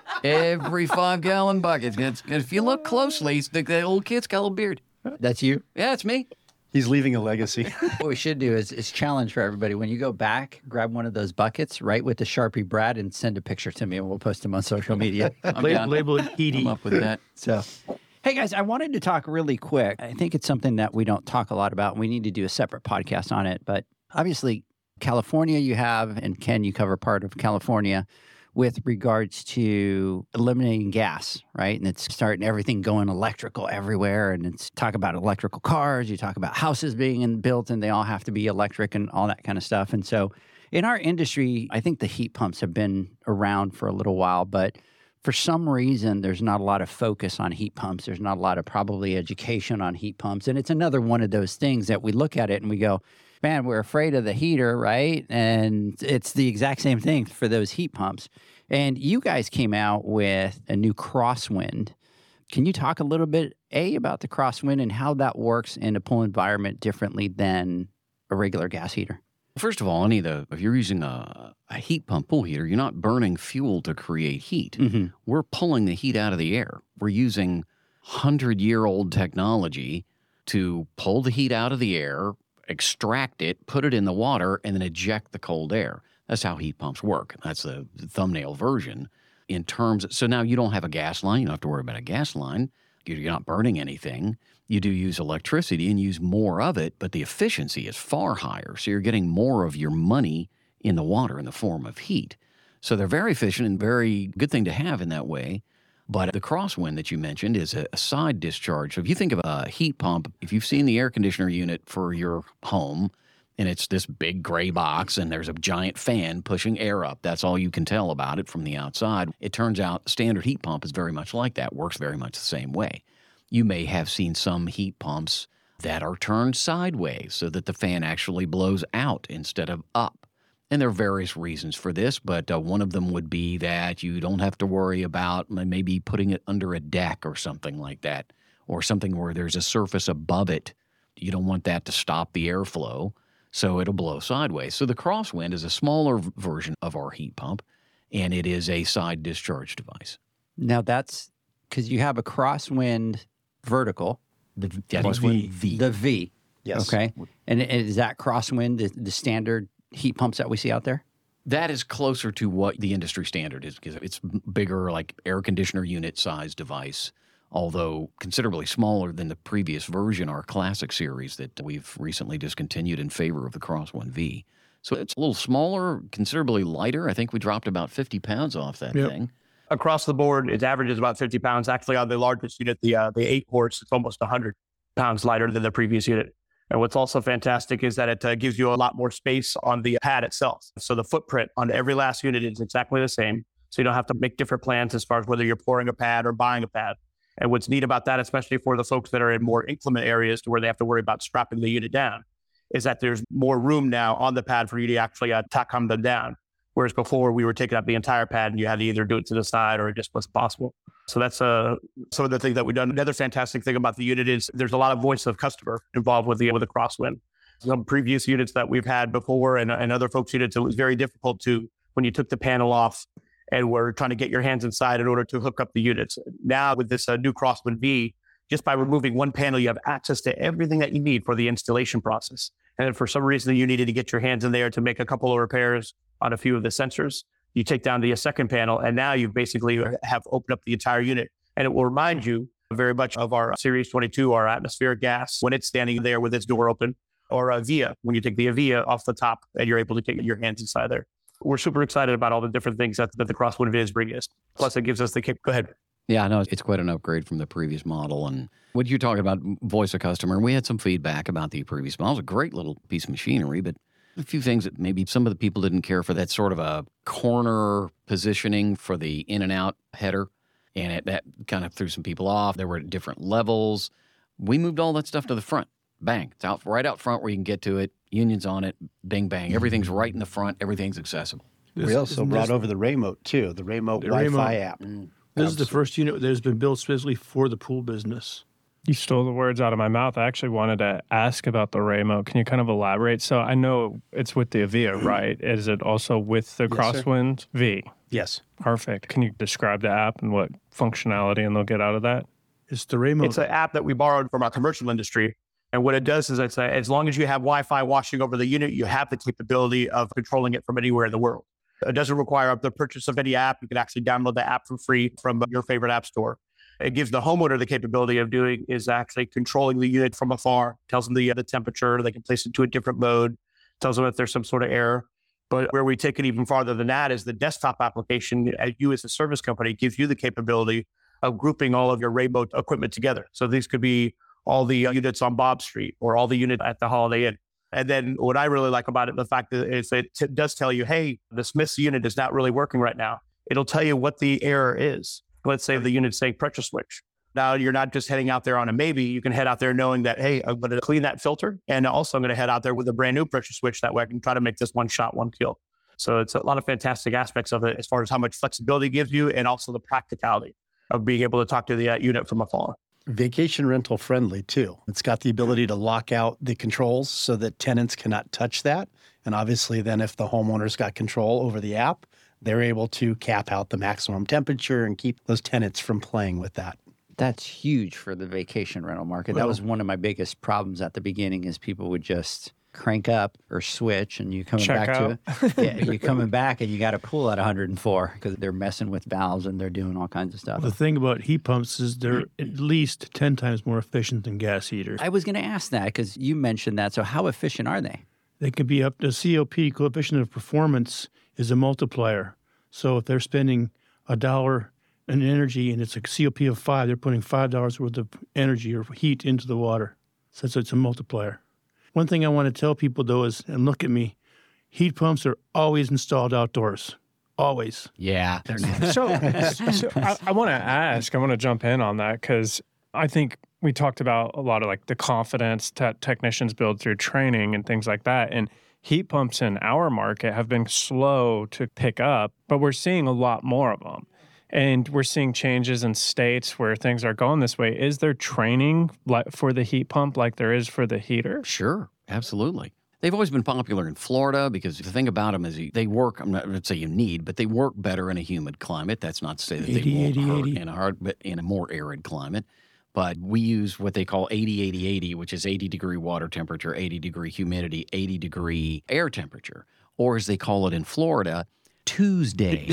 Every five-gallon bucket. It's, if you look closely, the, the old kid's got a little beard. That's you? Yeah, it's me. He's leaving a legacy. What we should do is, is challenge for everybody. When you go back, grab one of those buckets, write with the Sharpie Brad, and send a picture to me, and we'll post them on social media. I'm La- down. label it Edie. I'm up with that. So, hey guys, I wanted to talk really quick. I think it's something that we don't talk a lot about, and we need to do a separate podcast on it. But obviously, California you have, and Ken, you cover part of California with regards to eliminating gas, right? And it's starting everything going electrical everywhere. And it's talk about electrical cars. You talk about houses being in, built, and they all have to be electric and all that kind of stuff. And so in our industry, I think the heat pumps have been around for a little while, but for some reason, there's not a lot of focus on heat pumps. There's not a lot of probably education on heat pumps. And it's another one of those things that we look at it and we go, man, we're afraid of the heater, right? And it's the exact same thing for those heat pumps. And you guys came out with a new Crosswind. Can you talk a little bit, A, about the Crosswind and how that works in a pool environment differently than a regular gas heater? First of all, any of the, if you're using a, a heat pump pool heater, you're not burning fuel to create heat. Mm-hmm. We're pulling the heat out of the air. We're using hundred-year-old technology to pull the heat out of the air, extract it, put it in the water, and then eject the cold air. That's how heat pumps work. That's the thumbnail version in terms. So now you don't have a gas line. You don't have to worry about a gas line. You're not burning anything. You do use electricity and use more of it, but the efficiency is far higher. So you're getting more of your money in the water in the form of heat. So they're very efficient and very good thing to have in that way. But the Crosswind that you mentioned is a side discharge. So if you think of a heat pump, if you've seen the air conditioner unit for your home, and it's this big gray box, and there's a giant fan pushing air up. That's all you can tell about it from the outside. It turns out standard heat pump is very much like that, works very much the same way. You may have seen some heat pumps that are turned sideways so that the fan actually blows out instead of up. And there are various reasons for this, but uh, one of them would be that you don't have to worry about maybe putting it under a deck or something like that, or something where there's a surface above it. You don't want that to stop the airflow. So it'll blow sideways. So the Crosswind is a smaller v- version of our heat pump, and it is a side discharge device. Now that's because you have a Crosswind vertical. The that is V. V. The V. Yes. Okay. And is that Crosswind the, the standard heat pumps that we see out there? That is closer to what the industry standard is because it's bigger, like air conditioner unit size device, although considerably smaller than the previous version, our Classic series that we've recently discontinued in favor of the Crosswind V. So it's a little smaller, considerably lighter. I think we dropped about fifty pounds off that Yep. thing. Across the board, its average is about fifty pounds. Actually, on the largest unit, the uh, the eight horse, it's almost one hundred pounds lighter than the previous unit. And what's also fantastic is that it uh, gives you a lot more space on the pad itself. So the footprint on every last unit is exactly the same. So you don't have to make different plans as far as whether you're pouring a pad or buying a pad. And what's neat about that, especially for the folks that are in more inclement areas to where they have to worry about strapping the unit down, is that there's more room now on the pad for you to actually uh, tack them down. Whereas before we were taking up the entire pad and you had to either do it to the side or it just wasn't possible. So that's uh, some of the things that we've done. Another fantastic thing about the unit is there's a lot of voice of customer involved with the with the Crosswind. Some previous units that we've had before and, and other folks' units, it was very difficult to, when you took the panel off and were trying to get your hands inside in order to hook up the units. Now with this uh, new Crosswind V, just by removing one panel, you have access to everything that you need for the installation process. And if for some reason you needed to get your hands in there to make a couple of repairs on a few of the sensors, you take down the second panel, and now you basically have opened up the entire unit. And it will remind you very much of our Series twenty-two, our atmospheric gas, when it's standing there with its door open, or a Avia, when you take the Avia off the top and you're able to get your hands inside there. We're super excited about all the different things that, that the Crosswind Viz bring us. Plus, it gives us the cap- Go ahead. Yeah, no, it's quite an upgrade from the previous model. And what you talking about, voice of customer, we had some feedback about the previous model. It was a great little piece of machinery, but a few things that maybe some of the people didn't care for, that sort of a corner positioning for the in and out header. And it, that kind of threw some people off. There were different levels. We moved all that stuff to the front. Bang. It's out right out front where you can get to it. Union's on it. Bing, bang. Everything's right in the front. Everything's accessible. This, we also brought this, over the Raymote, too, the Raymote the Wi-Fi Raymote. app. Mm. This Absolutely. is the first unit that has been built specifically for the pool business. You stole the words out of my mouth. I actually wanted to ask about the Raymote. Can you kind of elaborate? So I know it's with the Avia, right? Is it also with the yes, Crosswind sir. V? Yes. Perfect. Can you describe the app and what functionality and they'll get out of that? It's the Raymote. It's an app that we borrowed from our commercial industry. And what it does is it's a, as long as you have Wi-Fi washing over the unit, you have the capability of controlling it from anywhere in the world. It doesn't require the purchase of any app. You can actually download the app for free from your favorite app store. It gives the homeowner the capability of doing is actually controlling the unit from afar, tells them the, the temperature, they can place it to a different mode, tells them if there's some sort of error. But where we take it even farther than that is the desktop application. You as a service company gives you the capability of grouping all of your Raymote equipment together. So these could be all the units on Bob Street or all the units at the Holiday Inn. And then what I really like about it, the fact that is it t- does tell you, hey, the Smith's unit is not really working right now. It'll tell you what the error is. Let's say the unit's saying pressure switch. Now you're not just heading out there on a maybe. You can head out there knowing that, hey, I'm going to clean that filter. And also I'm going to head out there with a brand new pressure switch. That way I can try to make this one shot, one kill. So it's a lot of fantastic aspects of it as far as how much flexibility it gives you and also the practicality of being able to talk to the uh, unit from afar. Vacation rental friendly too. It's got the ability to lock out the controls so that tenants cannot touch that. And obviously then if the homeowner's got control over the app, they're able to cap out the maximum temperature and keep those tenants from playing with that. That's huge for the vacation rental market. Well, that was one of my biggest problems at the beginning is people would just crank up or switch and you coming Check back out. to it. Yeah, you're coming back and you got a pool at one hundred four because they're messing with valves and they're doing all kinds of stuff. The thing about heat pumps is they're at least ten times more efficient than gas heaters. I was going to ask that because you mentioned that. So how efficient are they? They can be up to C O P, coefficient of performance, is a multiplier. So if they're spending a dollar in energy and it's a C O P of five, they're putting five dollars worth of energy or heat into the water. So it's a multiplier. One thing I want to tell people, though, is, and look at me, heat pumps are always installed outdoors. Always. Yeah. So, so I, I want to ask, I want to jump in on that because I think we talked about a lot of like the confidence that technicians build through training and things like that. And heat pumps in our market have been slow to pick up, but we're seeing a lot more of them. And we're seeing changes in states where things are going this way. Is there training like for the heat pump like there is for the heater? Sure, absolutely. They've always been popular in Florida because the thing about them is they work, I'm not going to say you need, but they work better in a humid climate. That's not to say that eighty, they won't eighty, hurt eighty. in a hard, but in a more arid climate. But we use what they call eighty eighty eighty, which is eighty degree water temperature, eighty degree humidity, eighty degree air temperature, or as they call it in Florida, Tuesday.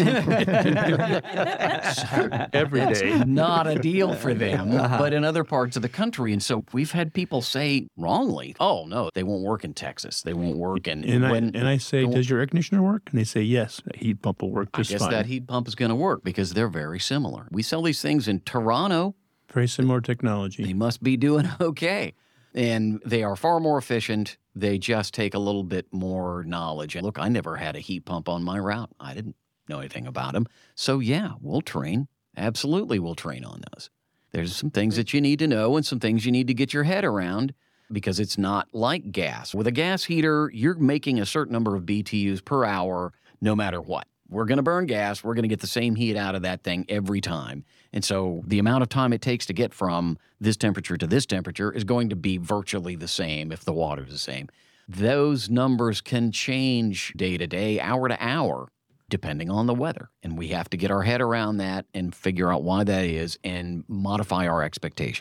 Every day. Not a deal for them, Uh-huh. but in other parts of the country. And so we've had people say wrongly, oh, no, they won't work in Texas. They won't work in... And, I, when, and I say, does your air conditioner work? And they say, yes, a heat pump will work I just guess fine. that heat pump is going to work because they're very similar. We sell these things in Toronto. Very similar technology. They must be doing okay. And they are far more efficient. They just take a little bit more knowledge. And look, I never had a heat pump on my route. I didn't know anything about them. So yeah, we'll train. Absolutely, we'll train on those. There's some things that you need to know and some things you need to get your head around because it's not like gas. With a gas heater, you're making a certain number of B T Us per hour no matter what. We're going to burn gas. We're going to get the same heat out of that thing every time. And so the amount of time it takes to get from this temperature to this temperature is going to be virtually the same if the water's the same. Those numbers can change day to day, hour to hour, depending on the weather. And we have to get our head around that and figure out why that is and modify our expectations.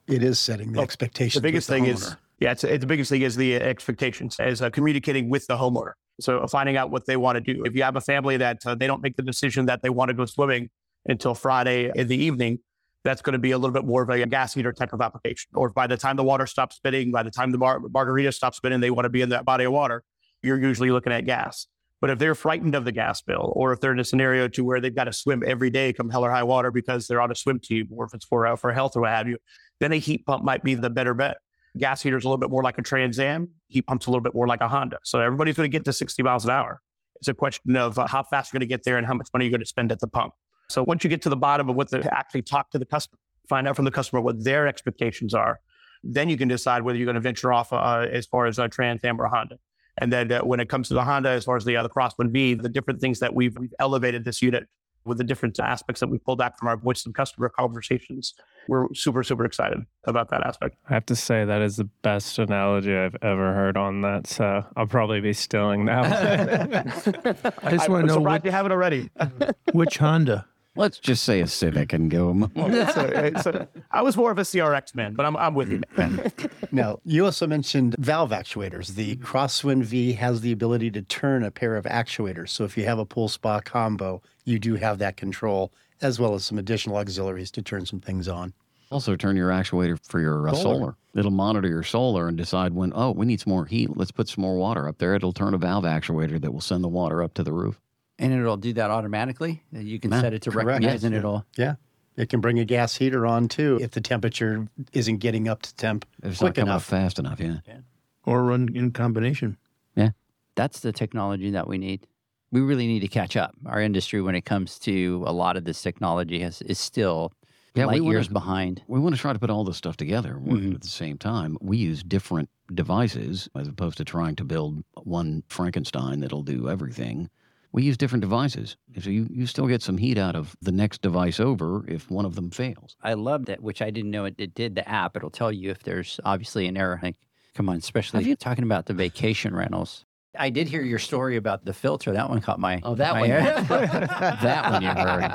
It is setting the Oh, expectations. The biggest with thing the is, homeowner. yeah, it's, it's the biggest thing is the expectations, is uh, communicating with the homeowner. So finding out what they want to do. If you have a family that uh, they don't make the decision that they want to go swimming until Friday in the evening, that's going to be a little bit more of a gas heater type of application. Or by the time the water stops spinning, by the time the mar- margarita stops spinning, they want to be in that body of water, you're usually looking at gas. But if they're frightened of the gas bill, or if they're in a scenario to where they've got to swim every day come hell or high water because they're on a swim team, or if it's for, uh, for health or what have you, then a heat pump might be the better bet. Gas heater is a little bit more like a Trans Am. Heat pump's a little bit more like a Honda. So everybody's going to get to sixty miles an hour. It's a question of uh, how fast you're going to get there and how much money you're going to spend at the pump. So once you get to the bottom of what the, actually talk to the customer, find out from the customer what their expectations are, then you can decide whether you're going to venture off uh, as far as a Trans Am or a Honda. And then uh, when it comes to the Honda, as far as the, uh, the Crosswind V, the different things that we've, we've elevated this unit with the different aspects that we pulled back from our voice and customer conversations, we're super, super excited about that aspect. I have to say that is the best analogy I've ever heard on that. So I'll probably be stealing that one. I just want I'm to know surprised what, you have it already. which Honda. Let's just say a Civic and go. so, so, I was more of a C R X man, but I'm, I'm with you. Now, you also mentioned valve actuators. The Crosswind V has the ability to turn a pair of actuators. So if you have a pool spa combo, you do have that control, as well as some additional auxiliaries to turn some things on. Also, turn your actuator for your uh, solar. Solar. It'll monitor your solar and decide when, oh, we need some more heat. Let's put some more water up there. It'll turn a valve actuator that will send the water up to the roof. And it'll do that automatically. You can Yeah, set it to correct. recognize, and Yeah. it'll. Yeah. It can bring a gas heater on, too, if the temperature isn't getting up to temp It's not quick coming up enough. fast enough, yeah. Or run in combination. That's the technology that we need. We really need to catch up. Our industry, when it comes to a lot of this technology, has, is still Yeah, we light wanna- years behind. We want to try to put all this stuff together Mhm. at the same time. We use different devices as opposed to trying to build one Frankenstein that'll do everything. We use different devices. So you, you still get some heat out of the next device over if one of them fails. I love that, which I didn't know it, it did. The app, it'll tell you if there's obviously an error. Like, come on, especially Have you- talking about the vacation rentals. I did hear your story about the filter. That one caught my. Oh, that my one. ear. That one you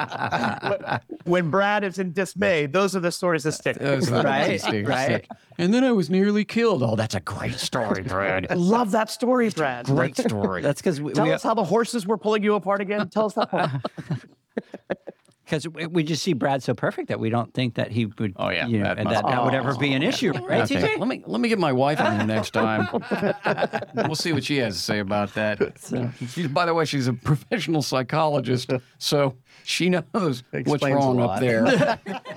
heard. When Brad is in dismay, those are the stories that stick. Right, right. And then I was nearly killed. Oh, that's a great story, Brad. Love that story, Brad. Great story. That's because we, Tell we, us how the horses were pulling you apart again. Tell us that part. Because we we just see Brad so perfect that we don't think that he would. Oh, yeah, you know, that and must- that, that would ever be an issue, right, Okay. T J? Let me let me get my wife on here next time. We'll see what she has to say about that. She's, by the way, she's a professional psychologist, so she knows what's Explains a wrong up lot. there.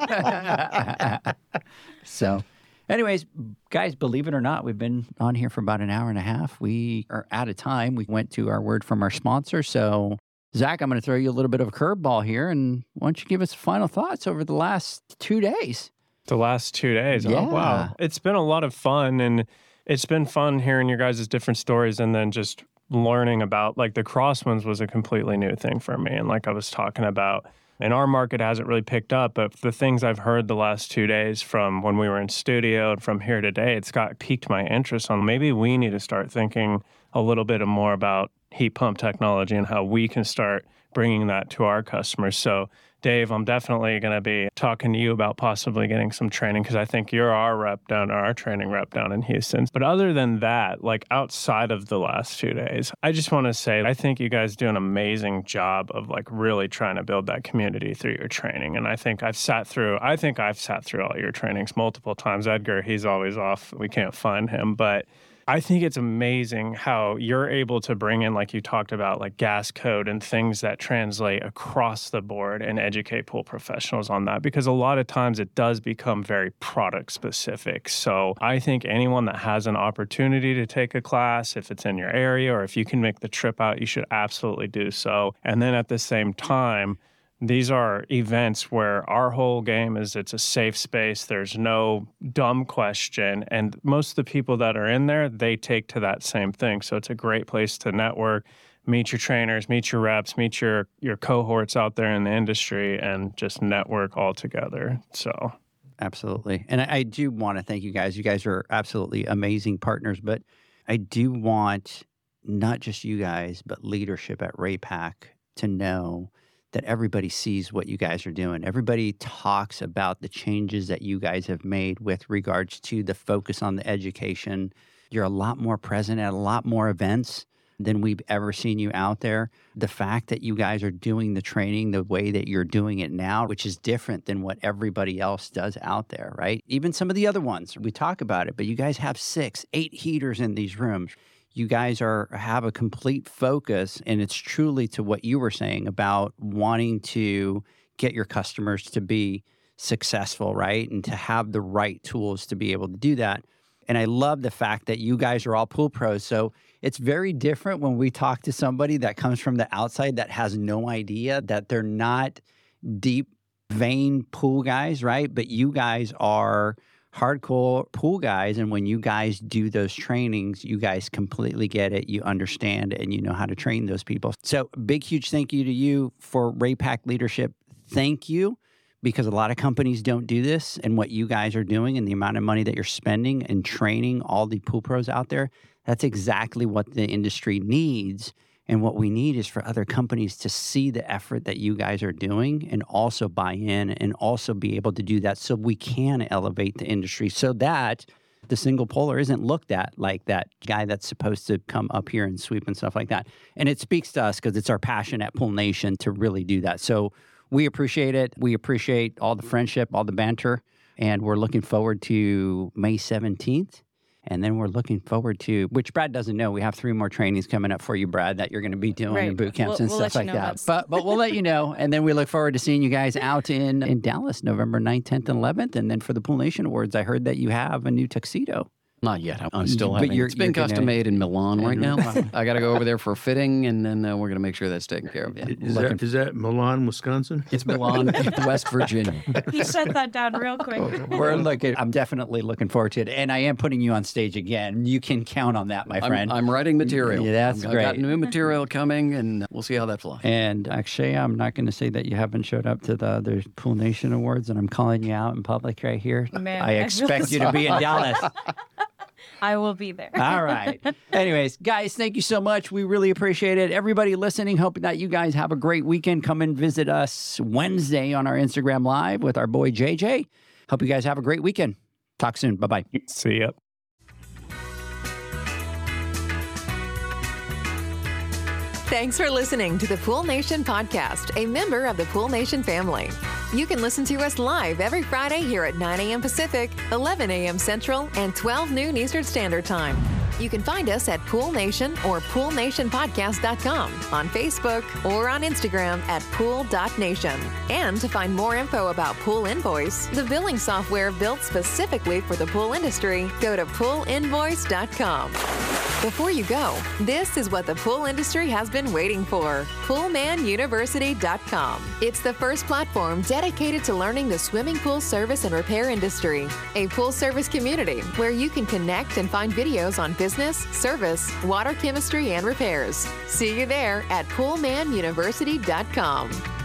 So, anyways, guys, believe it or not, we've been on here for about an hour and a half. We are out of time. We went to our word from our sponsor. So, Zach, I'm going to throw you a little bit of a curveball here, and why don't you give us final thoughts over the last two days? The last two days. Yeah. Oh, wow. It's been a lot of fun, and it's been fun hearing your guys' different stories and then just learning about, like, the Crosswinds was a completely new thing for me. And like I was talking about, and our market hasn't really picked up, but the things I've heard the last two days from when we were in studio and from here today, it's got piqued my interest on maybe we need to start thinking a little bit more about heat pump technology and how we can start bringing that to our customers. So, Dave, I'm definitely going to be talking to you about possibly getting some training because I think you're our rep down, our training rep down in Houston. But other than that, like outside of the last two days, I just want to say I think you guys do an amazing job of like really trying to build that community through your training. And I think I've sat through, I think I've sat through all your trainings multiple times. Edgar, he's always off. We can't find him, but I think it's amazing how you're able to bring in, like you talked about, like gas code and things that translate across the board and educate pool professionals on that, because a lot of times it does become very product specific. So I think anyone that has an opportunity to take a class, if it's in your area or if you can make the trip out, you should absolutely do so. And then at the same time, these are events where our whole game is it's a safe space. There's no dumb question. And most of the people that are in there, they take to that same thing. So it's a great place to network, meet your trainers, meet your reps, meet your, your cohorts out there in the industry, and just network all together. So Absolutely. And I, I do want to thank you guys. You guys are absolutely amazing partners, but I do want not just you guys, but leadership at RayPack to know that everybody sees what you guys are doing. Everybody talks about the changes that you guys have made with regards to the focus on the education. You're a lot more present at a lot more events than we've ever seen you out there. The fact that you guys are doing the training the way that you're doing it now, which is different than what everybody else does out there, right? Even some of the other ones, we talk about it, but you guys have six, eight heaters in these rooms. You guys are have a complete focus, and it's truly to what you were saying about wanting to get your customers to be successful, right? And to have the right tools to be able to do that. And I love the fact that you guys are all pool pros. So it's very different when we talk to somebody that comes from the outside that has no idea, that they're not deep vein pool guys, right? But you guys are hardcore pool guys. And when you guys do those trainings, you guys completely get it. You understand it, and you know how to train those people. So big, huge thank you to you for Raypak Leadership. Thank you, because a lot of companies don't do this, and what you guys are doing and the amount of money that you're spending and training all the pool pros out there, that's exactly what the industry needs. And what we need is for other companies to see the effort that you guys are doing and also buy in and also be able to do that, so we can elevate the industry, so that the single poler isn't looked at like that guy that's supposed to come up here and sweep and stuff like that. And it speaks to us because it's our passion at Pool Nation to really do that. So we appreciate it. We appreciate all the friendship, all the banter, and we're looking forward to May seventeenth. And then we're looking forward to, which Brad doesn't know, we have three more trainings coming up for you, Brad, that you're going to be doing Right. in boot camps We'll- and we'll stuff let like you know that. that's- But but we'll let you know. And then we look forward to seeing you guys out in, in Dallas, November ninth, tenth, and eleventh. And then for the Pool Nation Awards, I heard that you have a new tuxedo. Not yet. I'm still But having you're- It's been you're gonna- custom made in Milan right now. Mhm. I got to go over there for a fitting, and then uh, we're going to make sure that's taken care of. Yeah. Is that, is that Milan, Wisconsin? It's Milan, West Virginia. He set that down real quick. We're looking, I'm definitely looking forward to it. And I am putting you on stage again. You can count on that, my friend. I'm, I'm writing material. Yeah, that's I've great. got new material coming, and we'll see how that flies. And actually, I'm not going to say that you haven't showed up to the other Pool Nation Awards, and I'm calling you out in public right here. Man, I I feel expect you to be in Dallas. I will be there. All right. Anyways, guys, thank you so much. We really appreciate it. Everybody listening, hoping that you guys have a great weekend. Come and visit us Wednesday on our Instagram Live with our boy J J. Hope you guys have a great weekend. Talk soon. Bye-bye. See ya. Thanks for listening to the Pool Nation podcast, a member of the Pool Nation family. You can listen to us live every Friday here at nine a.m. Pacific, eleven a.m. Central, and twelve noon Eastern Standard Time. You can find us at Pool Nation or pool nation podcast dot com, on Facebook, or on Instagram at pool dot nation. And to find more info about Pool Invoice, the billing software built specifically for the pool industry, go to pool invoice dot com. Before you go, this is what the pool industry has been waiting for. pool man university dot com. It's the first platform dedicated to learning the swimming pool service and repair industry. A pool service community where you can connect and find videos on business, service, water chemistry, and repairs. See you there at pool man university dot com.